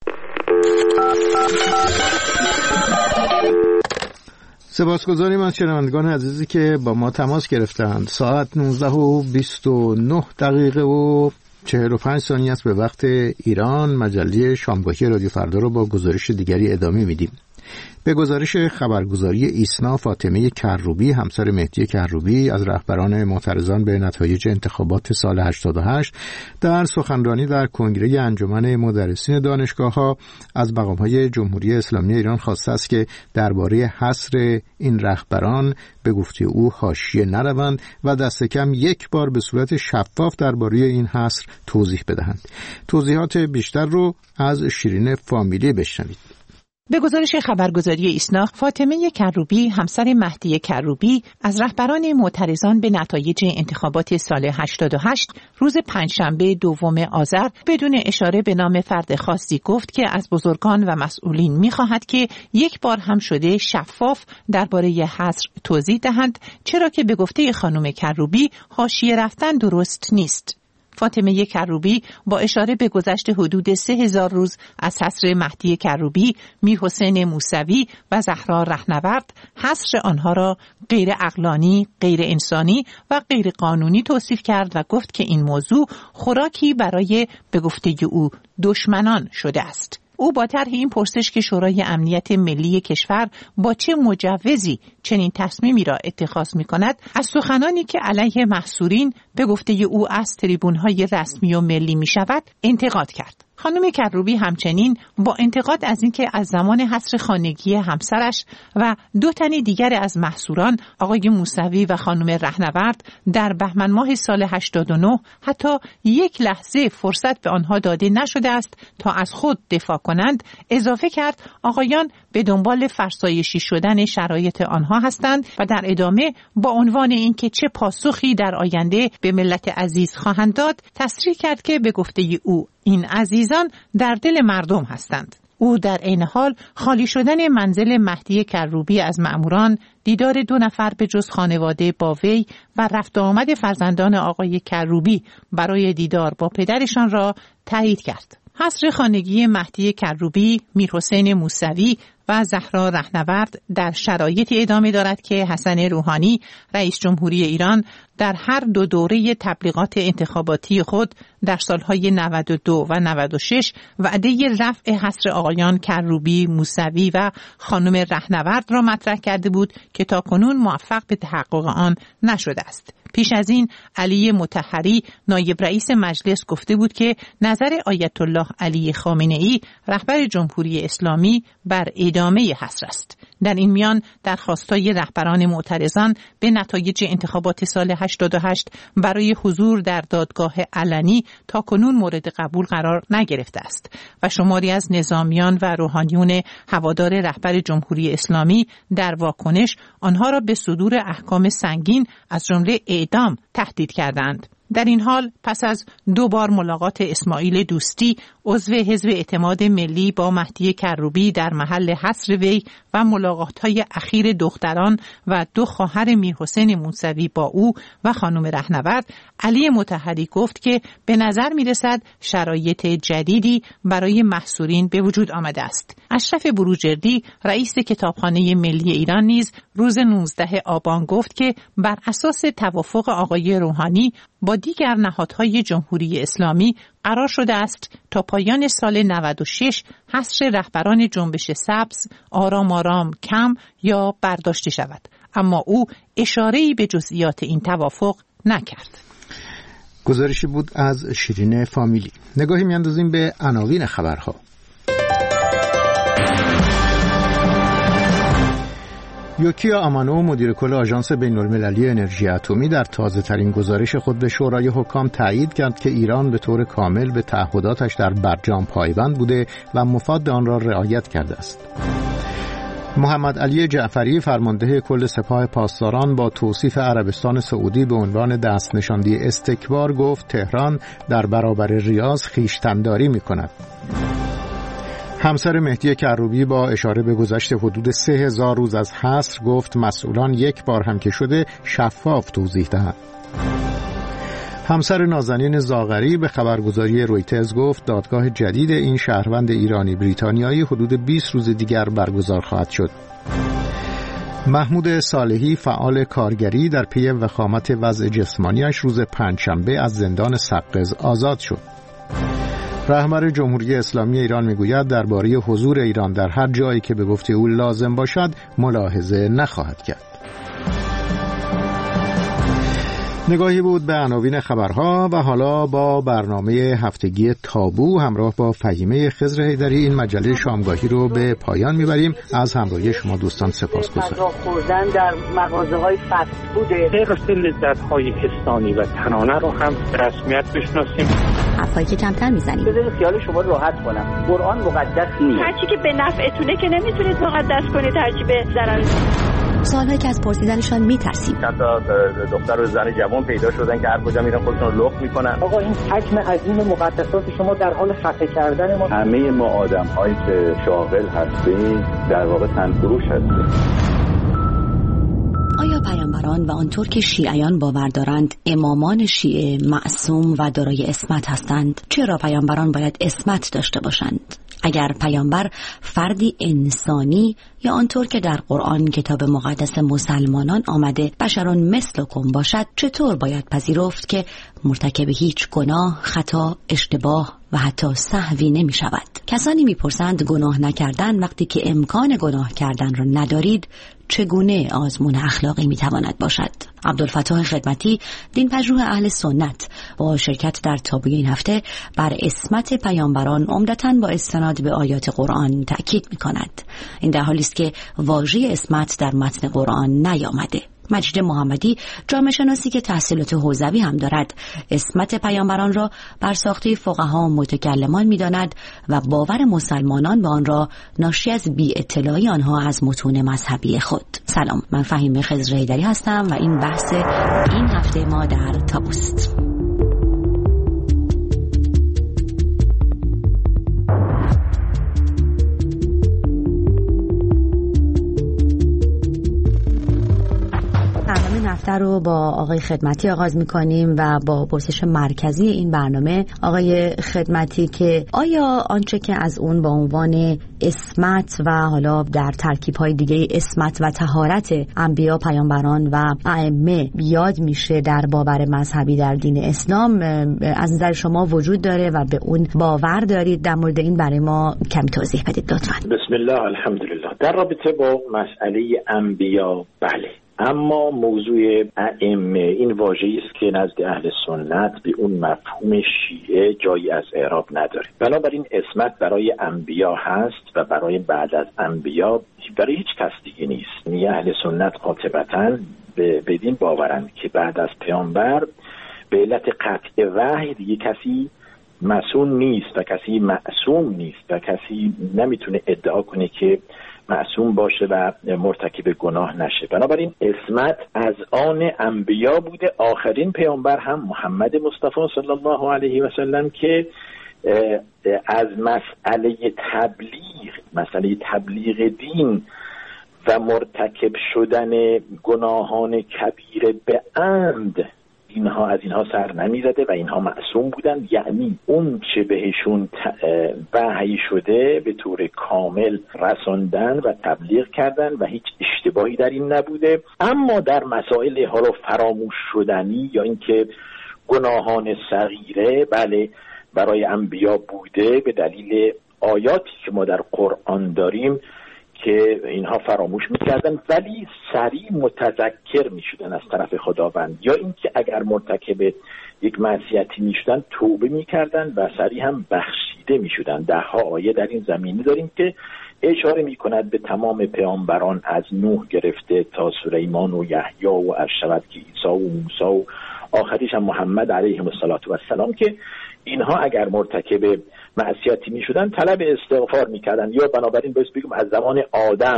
سپاسگزاریم از شنوندگان عزیزی که با ما تماس گرفتند. ساعت نوزده و بیست و نه دقیقه و چهل و پنج ثانیه است به وقت ایران. مجله شامگاهی رادیو فردا رو با گزارش دیگری ادامه میدیم. به گزارش خبرگزاری ایسنا، فاطمه کروبی همسر مهدی کروبی از رهبران معترضان به نتایج انتخابات سال هشتاد و هشت در سخنرانی در کنگره انجمن مدرسین دانشگاه‌ها از مقام‌های جمهوری اسلامی ایران خواسته است که درباره حصر این رهبران به گفته او حاشیه نروند و دست کم یک بار به صورت شفاف درباره این حصر توضیح بدهند. توضیحات بیشتر رو از شیرین فامیلی بشنوید. به گزارش خبرگزاری ایسنا، فاطمه کروبی همسر مهدی کروبی از رهبران معترضان به نتایج انتخابات سال هشتاد و هشت روز پنجشنبه دوم آذر بدون اشاره به نام فرد خاصی گفت که از بزرگان و مسئولین می‌خواهد که یک بار هم شده شفاف درباره حصر توضیح دهند، چرا که به گفته خانم کروبی حاشیه رفتن درست نیست. فاطمه کروبی با اشاره به گذشت حدود سه هزار روز از حصر مهدی کروبی، میرحسین موسوی و زهرا رهنورد حصر آنها را غیر عقلانی، غیر انسانی و غیر قانونی توصیف کرد و گفت که این موضوع خوراکی برای به گفته او دشمنان شده است. او با طرح این پرسش که شورای امنیت ملی کشور با چه مجوزی چنین تصمیمی را اتخاذ می کند، از سخنانی که علیه محصورین به گفته او از تریبون‌های رسمی و ملی می شود انتقاد کرد. خانم کروبی همچنین با انتقاد از اینکه از زمان حصر خانگی همسرش و دو تن دیگر از محصوران آقای موسوی و خانم رهنورد در بهمن ماه سال هشتاد و نه حتی یک لحظه فرصت به آنها داده نشده است تا از خود دفاع کنند، اضافه کرد آقایان به دنبال فرسایشی شدن شرایط آنها هستند و در ادامه با عنوان اینکه چه پاسخی در آینده به ملت عزیز خواهند داد تصریح کرد که به گفته او این عزیزان در دل مردم هستند. او در عین حال خالی شدن منزل مهدی کروبی از مأموران، دیدار دو نفر به جز خانواده با وی و رفت آمد فرزندان آقای کروبی برای دیدار با پدرشان را تایید کرد. حصر خانگی مهدی کروبی، میرحسین موسوی و زهرا رهنورد در شرایطی ادامه دارد که حسن روحانی رئیس جمهوری ایران در هر دو دوره تبلیغات انتخاباتی خود در سالهای نود و دو و نود و شش وعده رفع حصر آقایان کروبی، موسوی و خانم رهنورد را مطرح کرده بود که تاکنون موفق به تحقق آن نشده است. پیش از این علی مطهری نایب رئیس مجلس گفته بود که نظر آیت الله علی خامنه‌ای رهبر جمهوری اسلامی بر ادامه حصر است. در این میان درخواست‌های رهبران معترضان به نتایج انتخابات سال هشتاد و هشت برای حضور در دادگاه علنی تاکنون مورد قبول قرار نگرفته است و شماری از نظامیان و روحانیون هوادار رهبر جمهوری اسلامی در واکنش آنها را به صدور احکام سنگین از جمله اعدام تهدید کردند. در این حال پس از دو بار ملاقات اسماعیل دوستی عضو حزب اعتماد ملی با مهدی کروبی در محل حصر وی و ملاقات‌های اخیر دختران و دو خواهر میرحسین موسوی با او و خانم رهنورد، علی مطهری گفت که به نظر می‌رسد شرایط جدیدی برای محصورین به وجود آمده است. اشرف بروجردی رئیس کتابخانه ملی ایران نیز روز نوزدهم آبان گفت که بر اساس توافق آقای روحانی با دیگر نهادهای جمهوری اسلامی قرار شده است تا پایان سال نود و شش حصر رهبران جنبش سبز آرام آرام کم یا برداشته شود، اما او اشاره‌ای به جزئیات این توافق نکرد. گزارشی بود از شیرین فامیلی. نگاهی میاندازیم به عناوین خبرها. یوکیا آمانو مدیر کل آژانس بین‌المللی انرژی اتمی در تازه‌ترین گزارش خود به شورای حکام تایید کرد که ایران به طور کامل به تعهداتش در برجام پایبند بوده و مفاد آن را رعایت کرده است. محمد علی جعفری فرمانده کل سپاه پاسداران با توصیف عربستان سعودی به عنوان دست نشاندهی استکبار گفت تهران در برابر ریاض خویشتن‌داری می‌کند. همسر مهدی کروبی با اشاره به گذشت حدود سه هزار روز از حصر گفت مسئولان یک بار هم که شده شفاف توضیح دهند. همسر نازنین زاغری به خبرگزاری رویترز گفت دادگاه جدید این شهروند ایرانی بریتانیایی حدود بیست روز دیگر برگزار خواهد شد. محمود صالحی فعال کارگری در پی وخامت وضع جسمانیش روز پنجشنبه از زندان سقز آزاد شد. رهبر جمهوری اسلامی ایران میگوید درباره حضور ایران در هر جایی که به گفته او لازم باشد ملاحظه نخواهد کرد. نگاهی بود به عناوین خبرها و حالا با برنامه هفتگی تابو همراه با فهیمه خضر حیدری این مجله شامگاهی رو به پایان میبریم. از همراهی شما دوستان سپاسگزارم. غذا خوردن در مغازه‌های فست فود غیر لذت‌های حسانی و تنانه رو هم رسمیت بشناسیم. حرفایی که کمتر میزنیم. بذارید خیال شما راحت کنم. قرآن مقدس نیست. هرچی که به نفعتونه که نمیتونید مقدس کنید، هرچی به ضرر. سوالایی که از پرسیدنشان میترسیم. چند تا دختر و زن جوان پیدا شدن که هر کجا میرن خودشون رو لخت میکنن. آقا این حجم عظیم مقدسات شما در حال خفه کردن ما. همه ما آدم‌هایی که شاغل هستیم در واقع تنفروش هستیم. آیا پیامبران و آنطور که شیعیان باور دارند امامان شیعه معصوم و دارای عصمت هستند؟ چرا پیامبران باید عصمت داشته باشند؟ اگر پیامبر فردی انسانی یا آنطور که در قرآن کتاب مقدس مسلمانان آمده بشران مثلکم باشد، چطور باید پذیرفت که مرتکب هیچ گناه، خطا، اشتباه و حتی سهوی نمی شود؟ کسانی می پرسند گناه نکردن وقتی که امکان گناه کردن را ندارید چگونه آزمون اخلاقی می تواند باشد؟ عبدالفتاح خدمتی، دینپژوه اهل سنت، با شرکت در تابوی این هفته بر عصمت پیامبران عمدتاً با استناد به آیات قرآن تأکید می کند. این در حالی است که واژه عصمت در متن قرآن نیامده. مجید محمدی، جامعه شناسی که تحصیلات حوزوی هم دارد، عصمت پیامبران را بر ساخته فقها و متکلمان می‌داند و باور مسلمانان به آن را ناشی از بی اطلاعی آنها از متون مذهبی خود. سلام، من فهیمه خضر حیدری هستم و این بحث این هفته ما در تابوست. هفته رو با آقای خدمتی آغاز می‌کنیم و با پرسش مرکزی این برنامه. آقای خدمتی، که آیا آنچه که از اون با عنوان عصمت و حالا در ترکیب‌های دیگه عصمت و طهارت انبیا، پیامبران و ائمه یاد میشه در باور مذهبی در دین اسلام از نظر شما وجود داره و به اون باور دارید؟ در مورد این برای ما کمی توضیح بدید لطفاً. بسم الله الحمدلله. در رابطه با مسئله انبیا بله، اما موضوع ائمه این واژه‌ای است که نزد اهل سنت به اون مفهوم شیعه جایی از اعراب نداره. بنابراین عصمت برای انبیا هست و برای بعد از انبیا برای هیچ کس دیگه نیست. یعنی اهل سنت قاطبتاً به بدین باورند که بعد از پیامبر به علت قطع وحی دیگه کسی معصوم نیست و کسی معصوم نیست و کسی نمیتونه ادعا کنه که معصوم باشه و مرتکب گناه نشه. بنابراین عصمت از آن انبیا بوده. آخرین پیامبر هم محمد مصطفی صلی الله علیه و سلم که از مسئله تبلیغ مسئله تبلیغ دین و مرتکب شدن گناهان کبیره به عمد اینها از اینها سر نمیزده و اینها معصوم بودن. یعنی اون چه بهشون وحی شده به طور کامل رساندن و تبلیغ کردن و هیچ اشتباهی در این نبوده. اما در مسائل حالا فراموش شدنی یا اینکه گناهان صغیره بله برای انبیا بوده به دلیل آیاتی که ما در قرآن داریم که اینها فراموش می‌کردن ولی سریع متذکر می‌شدن از طرف خداوند، یا اینکه اگر مرتکب یک معصیتی می‌شدن توبه می‌کردن و سریع هم بخشیده می‌شدن. ده ها آیه در این زمینه داریم که اشاره می‌کند به تمام پیامبران از نوح گرفته تا سلیمان و یحیی و عرشبت که عیسی و موسی و آخریش هم محمد علیه السلام که اینها اگر مرتکب معصیتی می شدن طلب استغفار می کردن، یا بنابراین بس بگم از زمان آدم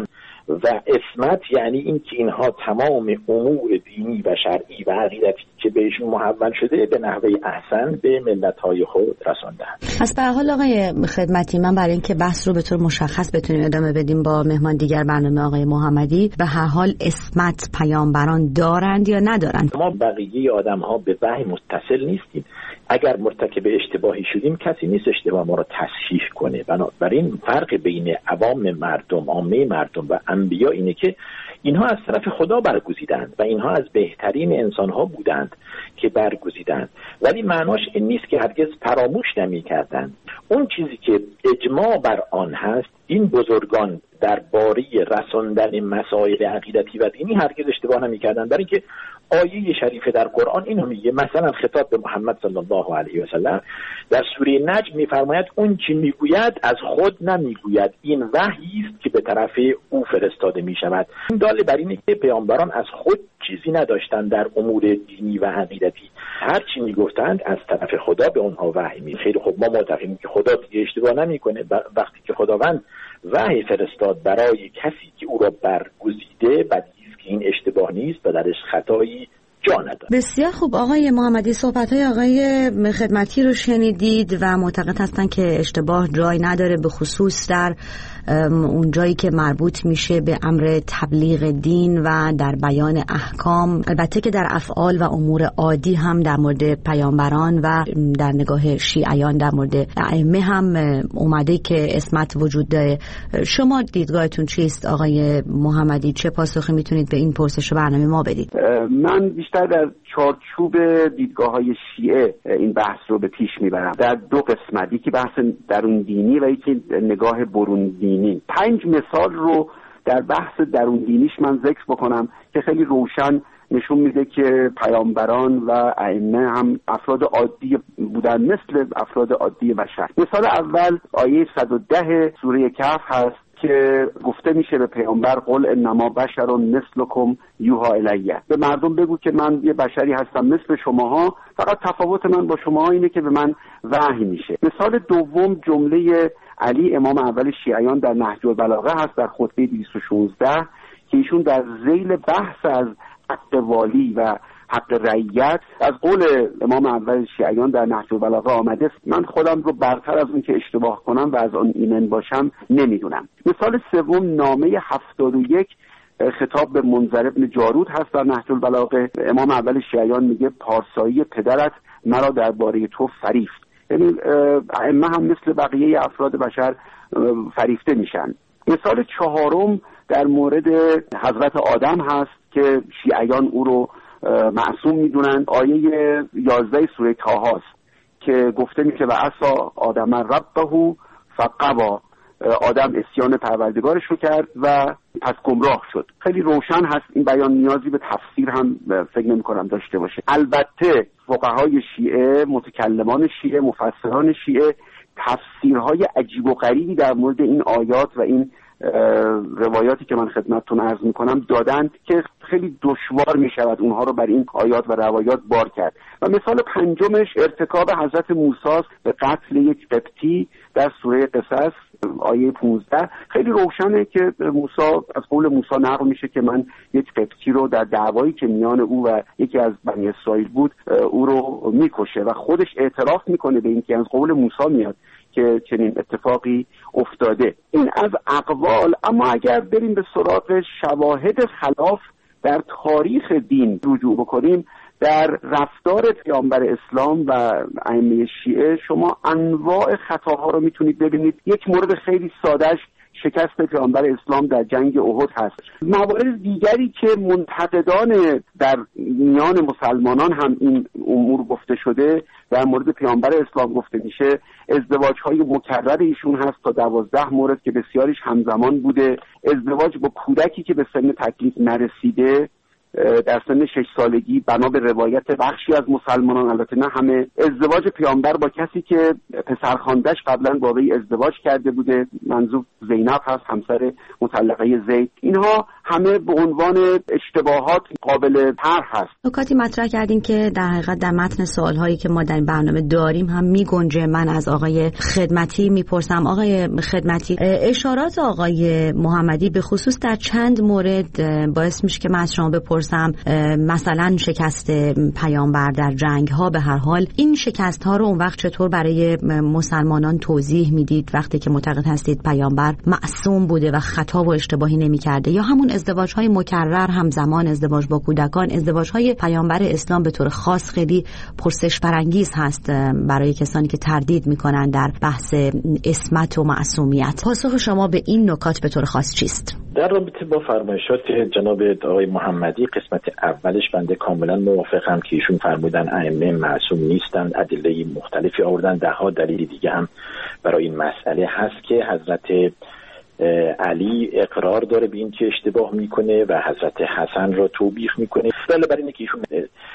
و عصمت یعنی این که اینها تمام امور دینی و شرعی و عقیدتی که بهشون محول شده به نحوه احسن به ملت‌های خود رساندند. پس به هر حال آقای خدمتی، من برای اینکه بحث رو به طور مشخص بتونیم ادامه بدیم با مهمان دیگر برنامه آقای محمدی، به هر حال عصمت پیامبران دارند یا ندارند؟ ما بقیه آدم‌ها به وحی متصل نیستیم. اگر مرتکب اشتباهی شدیم کسی نیست اشتباه ما رو تصحیح کنه. بنابراین فرق بین عوام مردم، عامه مردم و انبیا اینه که اینها از طرف خدا برگزیدند و اینها از بهترین انسان‌ها بودند که برگزیدند، ولی معناش این نیست که هرگز فراموش نمی‌کردند. اون چیزی که اجماع بر آن هست، این بزرگان درباره رساندن مسائل عقیدتی و دینی هرگز اشتباه نمی‌کردند، برای اینکه آیه شریفه در قرآن اینو میگه. مثلا خطاب به محمد صلی الله علیه و سلم در سوره نجم میفرماید اون چی میگوید از خود نمیگوید، این وحی است که به طرف او فرستاده میشود. این دال بر اینه که پیامبران از خود چیزی نداشتند در امور دینی و عقیدتی، هر چی میگفتند از طرف خدا به اونها وحی می. خیلی خوب، ما معتقدیم که خدا دیگه اشتباه نمیکنه. وقتی که خداوند وحی فرستاد برای کسی که او را برگزیده، بعد این اشتباه نیست و درش خطایی جا نداره. بسیار خوب آقای محمدی، صحبت‌های آقای خدمتی رو شنیدید و معتقد هستن که اشتباه جای نداره، به خصوص در اون جایی که مربوط میشه به امر تبلیغ دین و در بیان احکام. البته که در افعال و امور عادی هم در مورد پیامبران و در نگاه شیعیان در مورد ائمه هم اومده که عصمت وجود داره. شما دیدگاهتون چیست آقای محمدی؟ چه پاسخی میتونید به این پرسش برنامه ما بدید؟ من بیشتر در چارچوب دیدگاه‌های شیعه این بحث رو به پیش میبرم، در دو قسمت، یکی بحث درون دینی و یکی نگاه برون دینی. پنج مثال رو در بحث درون دینیش من ذکر بکنم که خیلی روشن نشون میده که پیامبران و ائمه هم افراد عادی بودن مثل افراد عادی بشر. مثال اول آیه صد و ده سوره کهف هست که گفته میشه به پیامبر قل انما بشر مثلکم یوحی الیه، به مردم بگو که من یه بشری هستم مثل شماها، فقط تفاوت من با شماها اینه که به من وحی میشه. مثال دوم جمله علی امام اول شیعیان در نهج البلاغه هست در خطبه دویست و شانزده که ایشون در ذیل بحث از حق والی و حق رعیت از قول امام اول شیعیان در نهج البلاغه آمده. من خودم رو برتر از اون که اشتباه کنم و از آن ایمن باشم نمیدونم. مثال سوم نامه هفتاد و یک خطاب به منذر ابن جارود هست در نهج البلاغه. امام اول شیعیان میگه پارسایی پدرت مرا درباره تو فریفت، یعنی ائمه هم مثل بقیه افراد بشر فریفته میشن. مثال چهارم در مورد حضرت آدم هست که شیعیان او رو معصوم میدونن. آیه یازده سوره طه است که گفته میشه و عصا آدم ربه فغوی، آدم اسیان پروردگارش رو کرد و پس گمراه شد. خیلی روشن هست این بیان، نیازی به تفسیر هم فکر نمی کنم داشته باشه. البته فقهای شیعه، متکلمان شیعه، مفسران شیعه تفسیرهای عجیب و غریبی در مورد این آیات و این روایاتی که من خدمتتون عرض میکنم دادن که خیلی دشوار میشود اونها رو بر این آیات و روایات بار کرد. و مثال پنجمش ارتکاب حضرت موسی به قتل یک قبطی در سوره قصص آیه پانزده. خیلی روشنه که موسی، از قول موسی نقل میشه که من یک قبطی رو در دعوایی که میان او و یکی از بنی اسرائیل بود او رو میکشه و خودش اعتراف میکنه به اینکه از قول موسی میاد که چنین اتفاقی افتاده. این از اقوال. اما اگر بریم به سراغ شواهد خلاف در تاریخ دین رجوع بکنیم، در رفتار پیامبر اسلام و ائمه شیعه شما انواع خطاها رو میتونید ببینید. یک مورد خیلی سادهش شکست پیامبر اسلام در جنگ احد هست. موارد دیگری که منتقدان در میان مسلمانان هم این امور گفته شده در مورد پیامبر اسلام گفته میشه، ازدواج‌های مکرر ایشون هست تا دوازده مورد که بسیاریش همزمان بوده، ازدواج با کودکی که به سن تکلیف نرسیده در سن شش سالگی بنا به روایت بخشی از مسلمانان، البته نه همه، ازدواج پیامبر با کسی که پسرخوانده‌اش قبلا با وی ازدواج کرده بوده، منظور زینب هست، همسر مطلقه زید، اینها همه به عنوان اشتباهات قابل طرح هست. نکاتی مطرح کردین که در حقیقت در متن سوال‌هایی که ما در این برنامه داریم هم میگنجه. من از آقای خدمتی میپرسم. آقای خدمتی، اشارات آقای محمدی به خصوص در چند مورد باعث میشه که من از شما بپرسم، مثلا شکست پیامبر در جنگ ها، به هر حال این شکست ها رو اون وقت چطور برای مسلمانان توضیح میدید وقتی که معتقد هستید پیامبر معصوم بوده و خطا و اشتباهی نمیکرده؟ یا همون ازدواج های مکرر همزمان، ازدواج با کودکان، ازدواج های پیامبر اسلام به طور خاص خیلی پرسش برانگیز هست برای کسانی که تردید میکنن در بحث عصمت و معصومیت. پاسخ شما به این نکات به طور خاص چیست؟ در رابطه با فرمایشات جناب آقای محمدی، قسمت اولش بنده کاملا موافقم که ایشون فرمودن ائمه معصوم نیستند، ادله مختلفی آوردن، ده ها دلیل دیگه هم برای این مسئله هست که حضرت علی اقرار داره به این که اشتباه میکنه و حضرت حسن را توبیخ میکنه، دلیل بر اینه که ایشون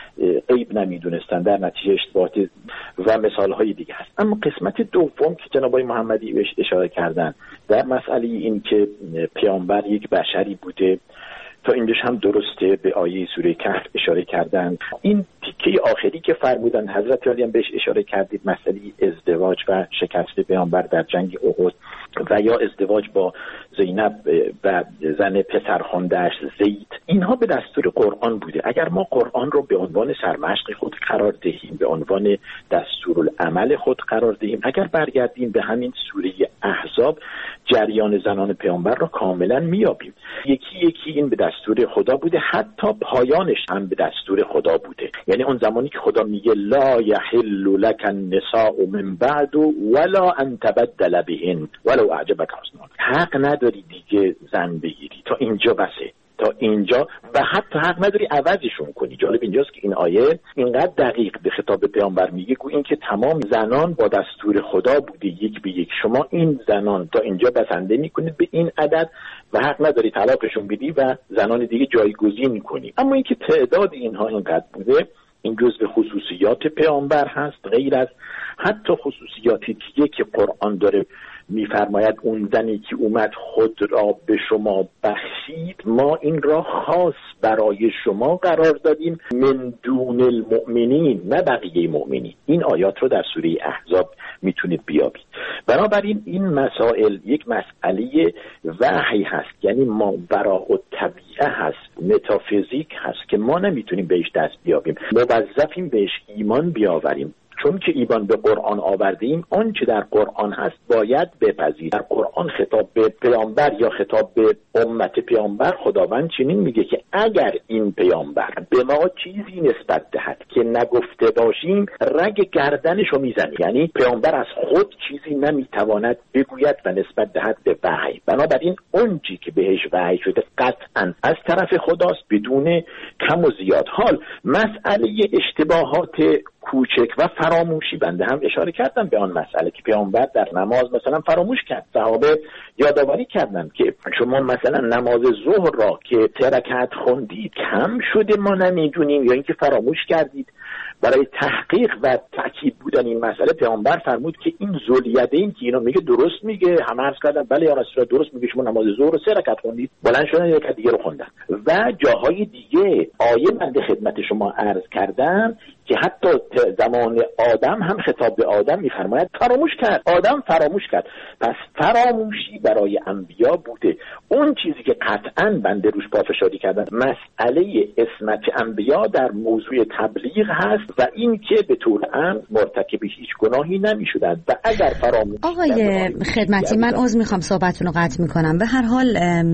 عیب نمیدونستن، در نتیجه اشتباهات و مثال های دیگه هست. اما قسمت دوم که جناب آقای محمدی بهش اشاره کردن در مسئله این که پیامبر یک بشری بوده، تا اینجاش هم درسته، به آیه سوره کهف اشاره کردن. این تیکه آخری که فرمودن حضرت علی هم بهش اشاره کردید، مسئله ازدواج و شکست پیامبر در جنگ احد و یا ازدواج با زینب و زن پسرخوانده‌اش زید، اینها به دستور قرآن بوده. اگر ما قرآن رو به عنوان سرمشق خود قرار دهیم، به عنوان دستورالعمل خود قرار دهیم، اگر برگردیم به همین سوره احزاب، جریان زنان پیامبر رو کاملا میابیم. یکی یکی این به دستور خدا بوده، حتی پایانش هم به دستور خدا بوده. یعنی اون زمانی که خدا میگه لا یحل لک النساء من بعد ولا ان تبدل بهن ولو اعجبک حسنهن، حق نداری دیگه زن بگیری، تا اینجا بسه، تا اینجا، و حتی حق نداری عوضشون کنی. جالب اینجاست که این آیه اینقدر دقیق به خطاب پیامبر میگه گویا این که تمام زنان با دستور خدا بوده، یک به یک شما این زنان تا اینجا بسنده میکنید به این عدد و حق نداری طلاقشون بدی و زنان دیگه جایگزین کنی. اما اینکه تعداد اینها اینقدر بوده، این جزء خصوصیات پیامبر هست، غیر از حتی خصوصیاتی دیگه که قرآن داره میفرماید اون زنی که اومد خود را به شما بخشید، ما این را خاص برای شما قرار دادیم من دون المؤمنین، نه بقیه مؤمنین. این آیات رو در سوره احزاب میتونید بیابید. بنابراین این مسائل یک مسئله وحی هست، یعنی ما براء الطبیعه هست، متافیزیک هست که ما نمیتونیم بهش دست بیابیم، موظفیم بهش ایمان بیاوریم. چون که ایمان به قرآن آوردیم، آن چه در قرآن هست باید بپذیریم. در قرآن خطاب به پیامبر یا خطاب به امت پیامبر، خداوند چنین میگه که اگر این پیامبر به ما چیزی نسبت دهد که نگفته باشیم، رگ گردنشو میزنیم. یعنی پیامبر از خود چیزی نمیتواند بگوید و نسبت دهد به وحی. بنابراین اون چیزی که بهش وحی شده قطعا از طرف خداست بدون کم و زیاد. حال مسئله اشتباهات کوچک و فراموشی، بنده هم اشاره کردم به آن مسئله که پیامبر در نماز مثلا فراموش کرد، صحابه یادآوری کردن که شما مثلا نماز ظهر را که سه رکعت خوندید کم شده ما نمیدونیم، یا اینکه فراموش کردید. برای تحقیق و تاکید بودن این مسئله پیامبر فرمود که این ذوالیدین که اینو میگه درست میگه، همه عرض کردن بله یا رسول الله درست میگه، شما نماز ظهر رو سه رکعت خوندید، بلند شدن یک رکعت دیگه رو خوندن. و جاهای دیگه آیه بنده خدمت شما عرض کردم که حتی زمان آدم هم خطاب به آدم میفرماید فراموش کرد، آدم فراموش کرد. پس فراموشی برای انبیا بوده. اون چیزی که قطعاً بنده روش پافشاری کردن مسئله عصمت انبیا در موضوع تبلیغ هست و این که به طور عام مرتکب هیچ گناهی نمیشدند و اگر فراموش. آقای خدمتی، من عذر میخوام صحبتتون رو قطع میکنم. به هر حال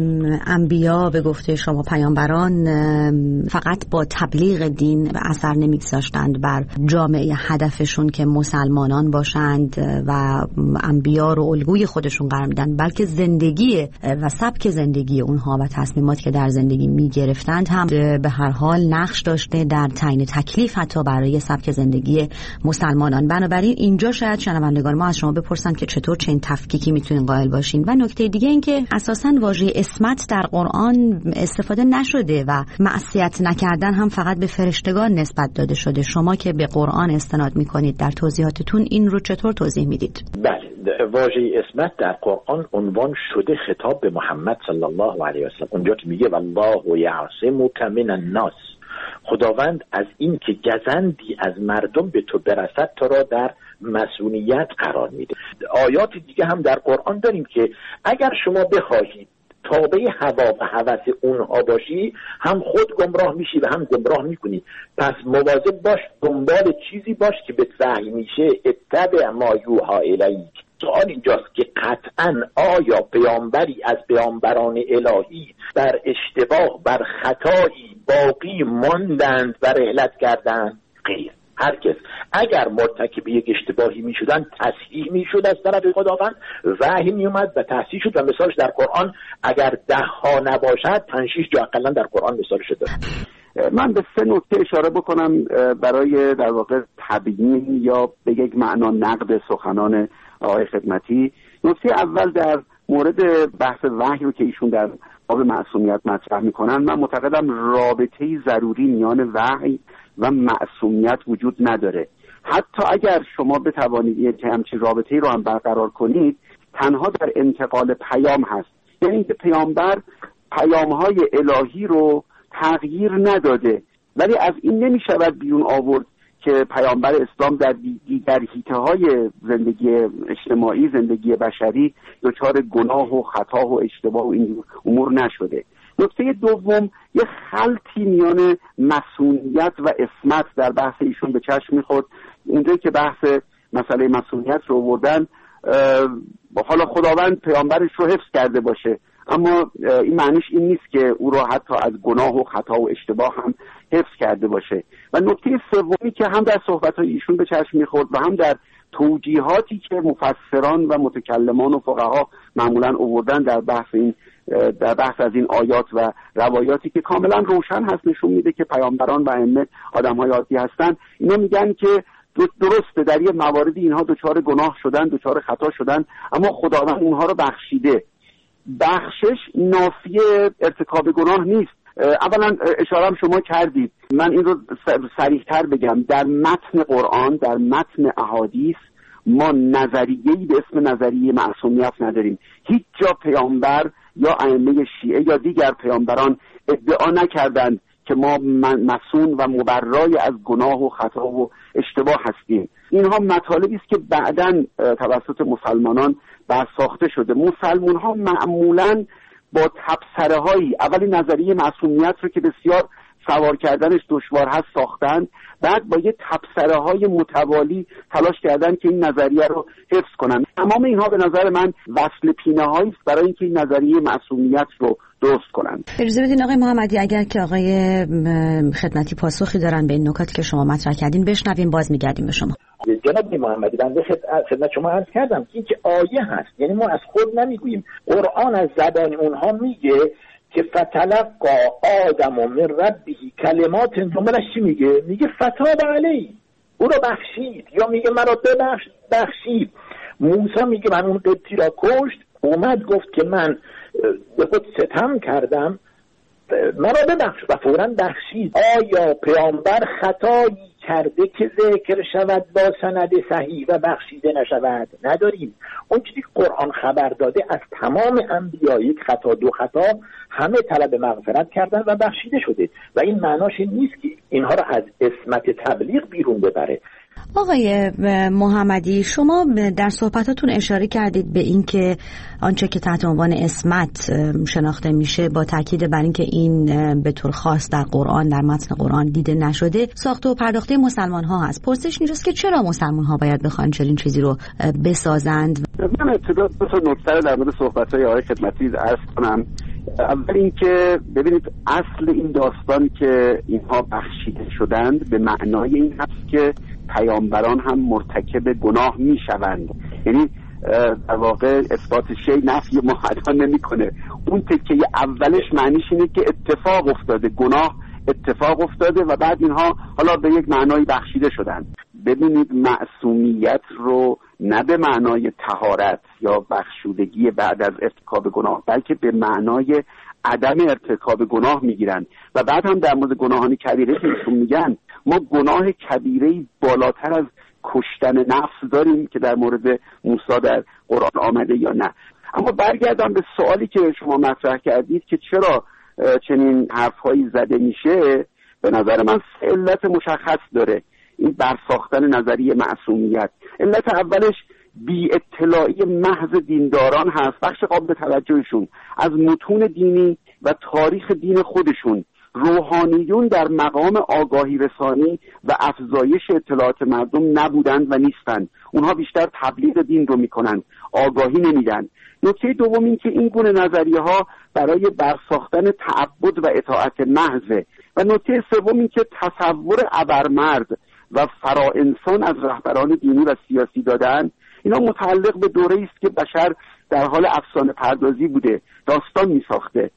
انبیا به گفته شما پیامبران فقط با تبلیغ دین اثر نمیگذاشتن، نداشتند بر جامعه هدفشون که مسلمانان باشند و انبیا رو الگوی خودشون قرار میدن، بلکه زندگی و سبک زندگی اونها و تصمیماتی که در زندگی میگرفتند هم به هر حال نقش داشته در تعیین تکلیف حتی برای سبک زندگی مسلمانان. بنابراین اینجا شاید شنوندگان ما از شما بپرسن که چطور چنین تفکیکی میتونین قائل باشین. و نکته دیگه این که اساساً واژه اسمت در قرآن استفاده نشده و معصیت نکردن هم فقط به فرشتگان نسبت داده شده. شما که به قرآن استناد میکنید در توضیحاتتون این رو چطور توضیح میدید؟ بله، واژه اسمت در قرآن عنوان شده خطاب به محمد صلی الله علیه و سلم. اونجا که میگه والله یعصمک من الناس، خداوند از این که گزندی از مردم به تو برسد تو را در مسئولیت قرار میده. آیات دیگه هم در قرآن داریم که اگر شما بخواهید تابع هوا و هوس اونها باشی هم خود گمراه میشی و هم گمراه میکنی. پس مواظب باش، دنبال چیزی باش که به وحی میشه. اتبع ما یوحی الیک. سوال اینجاست که قطعاً آیا پیامبری از پیامبران الهی بر اشتباه بر خطایی باقی ماندند و رحلت کردند؟ غیر، هرگز. اگر مرتکب یک اشتباهی می شدن تصحیح می شد از طرف خداوند، وحی می اومد و تصحیح شد و مثالش در قرآن اگر ده ها نباشد پنج شش جا اقلا در قرآن مثالش داره. من به سه نکته اشاره بکنم برای در واقع تبیین یا به یک معنا نقد سخنان آقای خدمتی. نکته اول در مورد بحث وحی رو که ایشون در باب معصومیت مطرح میکنن، من معتقدم رابطه‌ای ضروری میان وحی و معصومیت وجود نداره. حتی اگر شما بتوانید یک همچین رابطه‌ای رو هم برقرار کنید، تنها در انتقال پیام هست. یعنی که پیامبر پیام‌های الهی رو تغییر نداده، ولی از این نمی‌شود بیرون آورد که پیامبر اسلام در دیگر حیطه‌های زندگی اجتماعی، زندگی بشری دچار گناه و خطا و اشتباه و این امور نشده. نکته دوم، یه خلطی میان مسئولیت و اسمت در بحث ایشون به چشم میخورد. اونجایی که بحث مسئله مسئولیت رو آوردن، حالا خداوند پیامبرش رو حفظ کرده باشه، اما این معنیش این نیست که او را حتی از گناه و خطا و اشتباه هم حفظ کرده باشه. و نکته سومی که هم در صحبت‌های ایشون به چشم میخورد و هم در توجیهاتی که مفسران و متکلمان و فقها معمولاً آوردن در بحث این در بحث از این آیات و روایاتی که کاملا روشن هست، نشون میده که پیامبران و ائمه آدم‌های عادی هستن. اینا میگن که درسته در یه مواردی اینها دچار گناه شدن، دچار خطا شدن، اما خداوند اونها رو بخشیده. بخشش نافی ارتکاب گناه نیست. اولا اشاره هم شما کردید، من این رو صریح‌تر بگم، در متن قرآن، در متن احادیث ما نظریه‌ای به اسم نظریه معصومیت نداریم. هیچ جا پیامبر یا ائمه شیعه یا دیگر پیامبران ادعا نکردند که ما مسئول و مبرای از گناه و خطا و اشتباه هستیم. اینها مطالبی است که بعداً توسط مسلمانان برساخته شده. مسلمان ها معمولاً با تبصره هایی اولی نظریه معصومیت رو که بسیار سوار کردنش دشوار هست ساختن، بعد با یه تبصره های متوالی تلاش کردن که این نظریه رو حفظ کنن. تمام اینها به نظر من وصل پینه هایی است برای اینکه این نظریه معصومیت رو درست کنن. اجازه بدین آقای محمدی، اگر که آقای خدمتی پاسخی دارن به این نکاتی که شما مطرح کردین بشنویم، باز میگردیم به شما. جناب محمدی، بنده خدمت شما عرض کردم که این که آیه هست، یعنی ما از خود نمیگوییم. قرآن از زبان اونها میگه که فتلقى آدم من ربه کلمات، جمله‌اش چی میگه؟ میگه فتاب علیه، او رو بخشید، یا میگه مرا ببخش بخشید. موسی میگه من اون قبطی را کشت، اومد گفت که من به خود ستم کردم، مرا ببخش و فوراً بخشید. آیا پیامبر خطایی کرده که ذکر شود با سند صحیح و بخشیده نشود؟ نداریم. اون چیزی که قرآن خبر داده از تمام انبیا، یک خطا دو خطا همه طلب مغفرت کردن و بخشیده شده، و این معناش این نیست که اینها را از عصمت تبلیغ بیرون ببره. آقای محمدی، شما در صحبتاتون اشاره کردید به این که آنچه که تحت عنوان عصمت شناخته میشه با تاکید بر این که این به طور خاص در قرآن، در متن قرآن دیده نشده، ساخته و پرداخته مسلمان ها هست. پرسش اینجاست که چرا مسلمان ها باید بخوان چنین چیزی رو بسازند؟ من ابتدا دو تا نکته در مورد صحبت‌های آقای خدمتی عرض کنم. اول اینکه ببینید اصل این داستان که اینها بخشیده شدند به معنای این هست که پیامبران هم مرتکب گناه میشوند، یعنی در واقع اثبات شی نفی محادا نمیکنه. اون تکه اولش معنیش اینه که اتفاق افتاده، گناه اتفاق افتاده و بعد اینها حالا به یک معنای بخشیده شدند. ببینید معصومیت رو نه به معنای طهارت یا بخشودگی بعد از ارتکاب گناه، بلکه به معنای عدم ارتکاب گناه میگیرن. و بعد هم در مورد گناهان کبیره که میگن ما گناه کبیره بالاتر از کشتن نفس داریم که در مورد موسی در قرآن آمده یا نه. اما برگردم به سوالی که شما مطرح کردید که چرا چنین حرفهایی زده میشه، به نظر من سه علت مشخص داره این برساختن نظریه معصومیت. علت اولش بی اطلاعی محض دینداران هست، بخش قابل توجهشون از متون دینی و تاریخ دین خودشون. روحانیون در مقام آگاهی رسانی و افزایش اطلاعات مردم نبودند و نیستند. اونها بیشتر تبلیغ دین رو میکنند، آگاهی نمیدن. نکته دوم این که این گونه نظریه ها برای برساختن تعبد و اطاعت محضه. و نکته سوم این که تصور ابرمرد و فراانسان از رهبران دینی و سیاسی دادن، اینا متعلق به دوره‌ای است که بشر در حال افسانه پردازی بوده، داستان میساخته.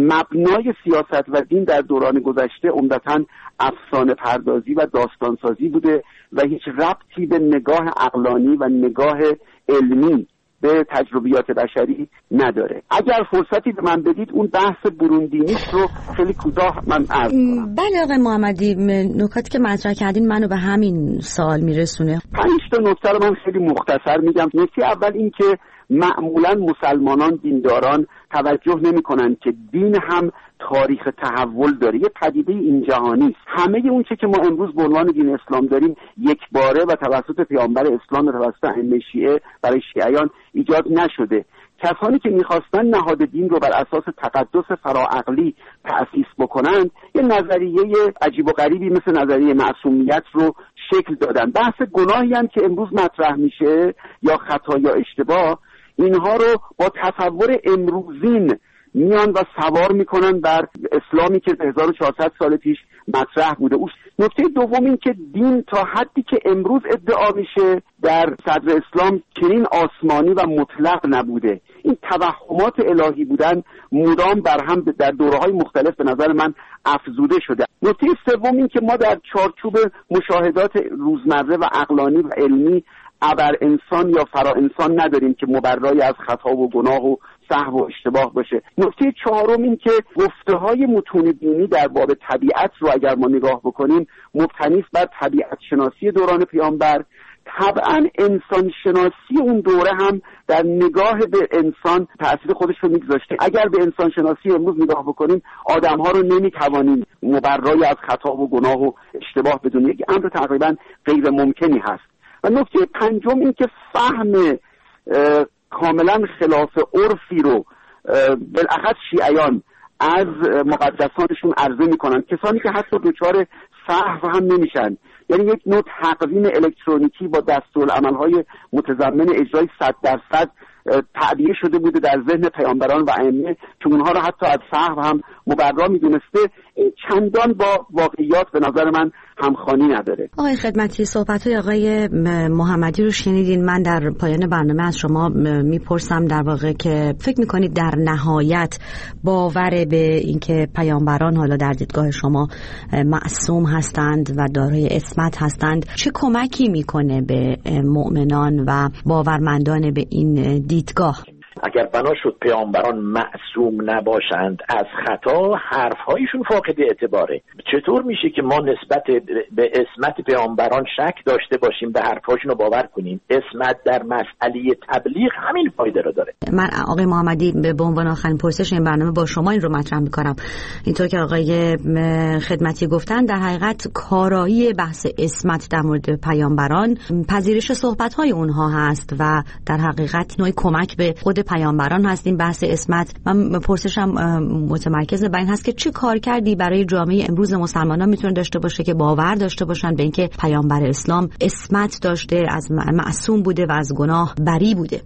مبنای سیاست و دین در دوران گذشته عمدتاً افسانه پردازی و داستانسازی بوده و هیچ ربطی به نگاه عقلانی و نگاه علمی به تجربیات بشری نداره. اگر فرصتی به من بدید اون بحث بروندینیست رو خیلی کوتاه من عرض کنم. بله آقای محمدی، نکاتی که مطرح کردین منو به همین سوال میرسونه. پنج تا نکته رو من خیلی مختصر میگم. نکته اول این که معمولا مسلمانان دینداران توجه نمی کنند که دین هم تاریخ تحول داره، یه پدیده این جهانی است. همه اون چه که ما امروز به عنوان دین اسلام داریم یک باره و توسط پیامبر اسلام و توسط ائمه شیعه برای شیعیان ایجاد نشده. کسانی که میخواستن نهاد دین رو بر اساس تقدس فراعقلی تأسیس بکنند یه نظریه عجیب و غریبی مثل نظریه معصومیت رو شکل دادن. بحث گناهی هم که امروز مطرح میشه یا خطا یا اشتباه، اینها رو با تصور امروزین میان و سوار میکنن بر اسلامی که هزار و چهارصد سال پیش مطرح بوده. نکته دوم این که دین تا حدی که امروز ادعا میشه در صدر اسلام چنین آسمانی و مطلق نبوده. این توهمات الهی بودن مدام بر هم در دوره‌های مختلف به نظر من افزوده شده. نکته سوم این که ما در چارچوب مشاهدات روزمره و عقلانی و علمی ابر انسان یا فرا انسان نداریم که مبرای از خطا و گناه و سهو و اشتباه باشه. نکته چهارم این که گفته های متون دینی در باب طبیعت رو اگر ما نگاه بکنیم مبتنی است بر طبیعت شناسی دوران پیامبر. طبعا انسان شناسی اون دوره هم در نگاه به انسان تأثیر خودش رو میگذاشته. اگر به انسان شناسی امروز نگاه بکنیم آدم ها رو نمیتوانیم مبرای از خطا و گناه و اشتباه بدونیم، یک امر تقریبا غیر ممکنی هست. و نکته پنجم این که فهم کاملا خلاف عرفی رو بالاخص شیعیان از مقدسانشون عرضه میکنن، کسانی که حتی دچار سهو هم نمیشن. یعنی یک نوع تقویم الکترونیکی با دستورالعمل‌های متضمن اجرای صد درصد تعبیه شده بوده در ذهن پیامبران و ائمه که اونها رو حتی از سهو هم مبرا میدونسته. این چندان با واقعیات به نظر من همخوانی نداره. آقای خدمتی، صحبت‌های آقای محمدی رو شنیدین. من در پایان برنامه از شما میپرسم در واقع که فکر میکنید در نهایت باور به اینکه پیامبران حالا در دیدگاه شما معصوم هستند و دارای عصمت هستند چه کمکی میکنه به مؤمنان و باورمندان به این دیدگاه؟ اگر بنا شد پیامبران معصوم نباشند از خطا، حرفهایشون فاقد اعتباره. چطور میشه که ما نسبت به عصمت پیامبران شک داشته باشیم، به حرفهاشون رو باور کنیم؟ عصمت در مسئله تبلیغ همین فایده رو داره. من آقای محمدی به عنوان آخرین پرسش این برنامه با شما این رو مطرح میکنم. اینطور که آقای خدمتی گفتن در حقیقت کارایی بحث عصمت در مورد پیامبران پذیرش صحبت‌های اونها هست و در حقیقت نوعی کمک به خود پیامبران هستیم. بحث عصمت، من پرسشم متمرکز بر این هست که چه کار کردی برای جامعه امروز مسلمانان میتونه داشته باشه که باور داشته باشن به اینکه پیامبر اسلام عصمت داشته، از معصوم بوده و از گناه بری بوده؟ به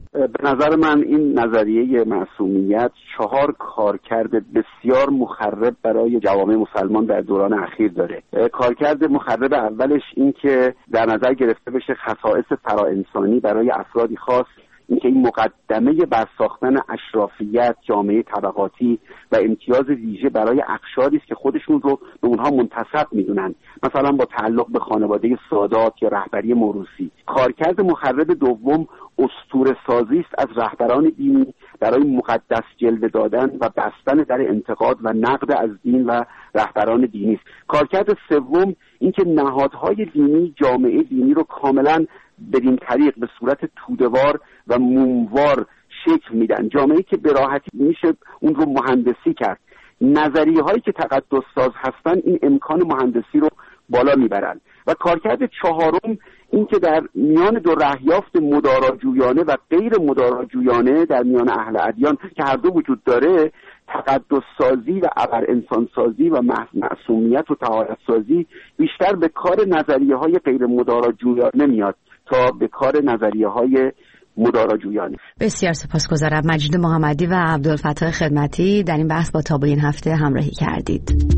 نظر من این نظریه معصومیت چهار کارکرد بسیار مخرب برای جوامع مسلمان در دوران اخیر داره. کارکرد مخرب اولش این که در نظر گرفته بشه خصائص فراانسانی برای افرادی خاص، اینکه این مقدمه بر ساختن اشرافیت، جامعه طبقاتی و امتیاز ویژه برای اقشاری است که خودشون رو به اونها منتسب میدونن، مثلا با تعلق به خانواده سادات یا رهبری موروثی. کارکرد مخرب دوم اسطوره سازی است از رهبران دینی برای مقدس جلوه دادن و بستن در انتقاد و نقد از دین و رهبران دینی است. کارکرد سوم اینکه نهادهای دینی جامعه دینی رو کاملا بدین طریق به صورت توده‌وار و موموار شکل میدن، جامعه‌ای که به راحتی میشه اون رو مهندسی کرد. نظریه هایی که تقدس ساز هستن این امکان مهندسی رو بالا میبرن. و کارکرد چهارم این که در میان دو رهیافت مداراجویانه و غیر مداراجویانه در میان اهل ادیان که هر دو وجود داره، تقدس سازی و ابر انسان سازی و معصومیت و طهارت سازی بیشتر به کار نظریه های غیر مداراجویانه میاد تا به کار نظریه های مداراجویانه. بسیار سپاسگزارم. مجید محمدی و عبدالفتاح خدمتی در این بحث با تابو این هفته همراهی کردید.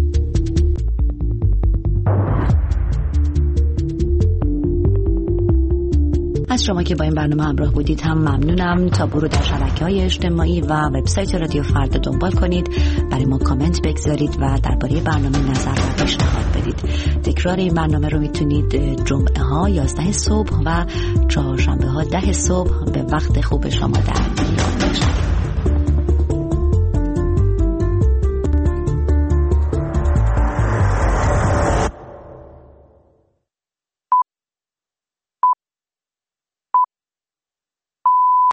از شما که با این برنامه همراه بودید هم ممنونم. تابو رو در شبکه‌های اجتماعی و وبسایت رادیو فردا دنبال کنید، برای ما کامنت بگذارید و درباره برنامه نظر و پیشنهاد بدید. تکرار این برنامه رو میتونید جمعه ها یازده صبح و چهارشنبه ها ده صبح به وقت خوب شما در ایران بشنوید.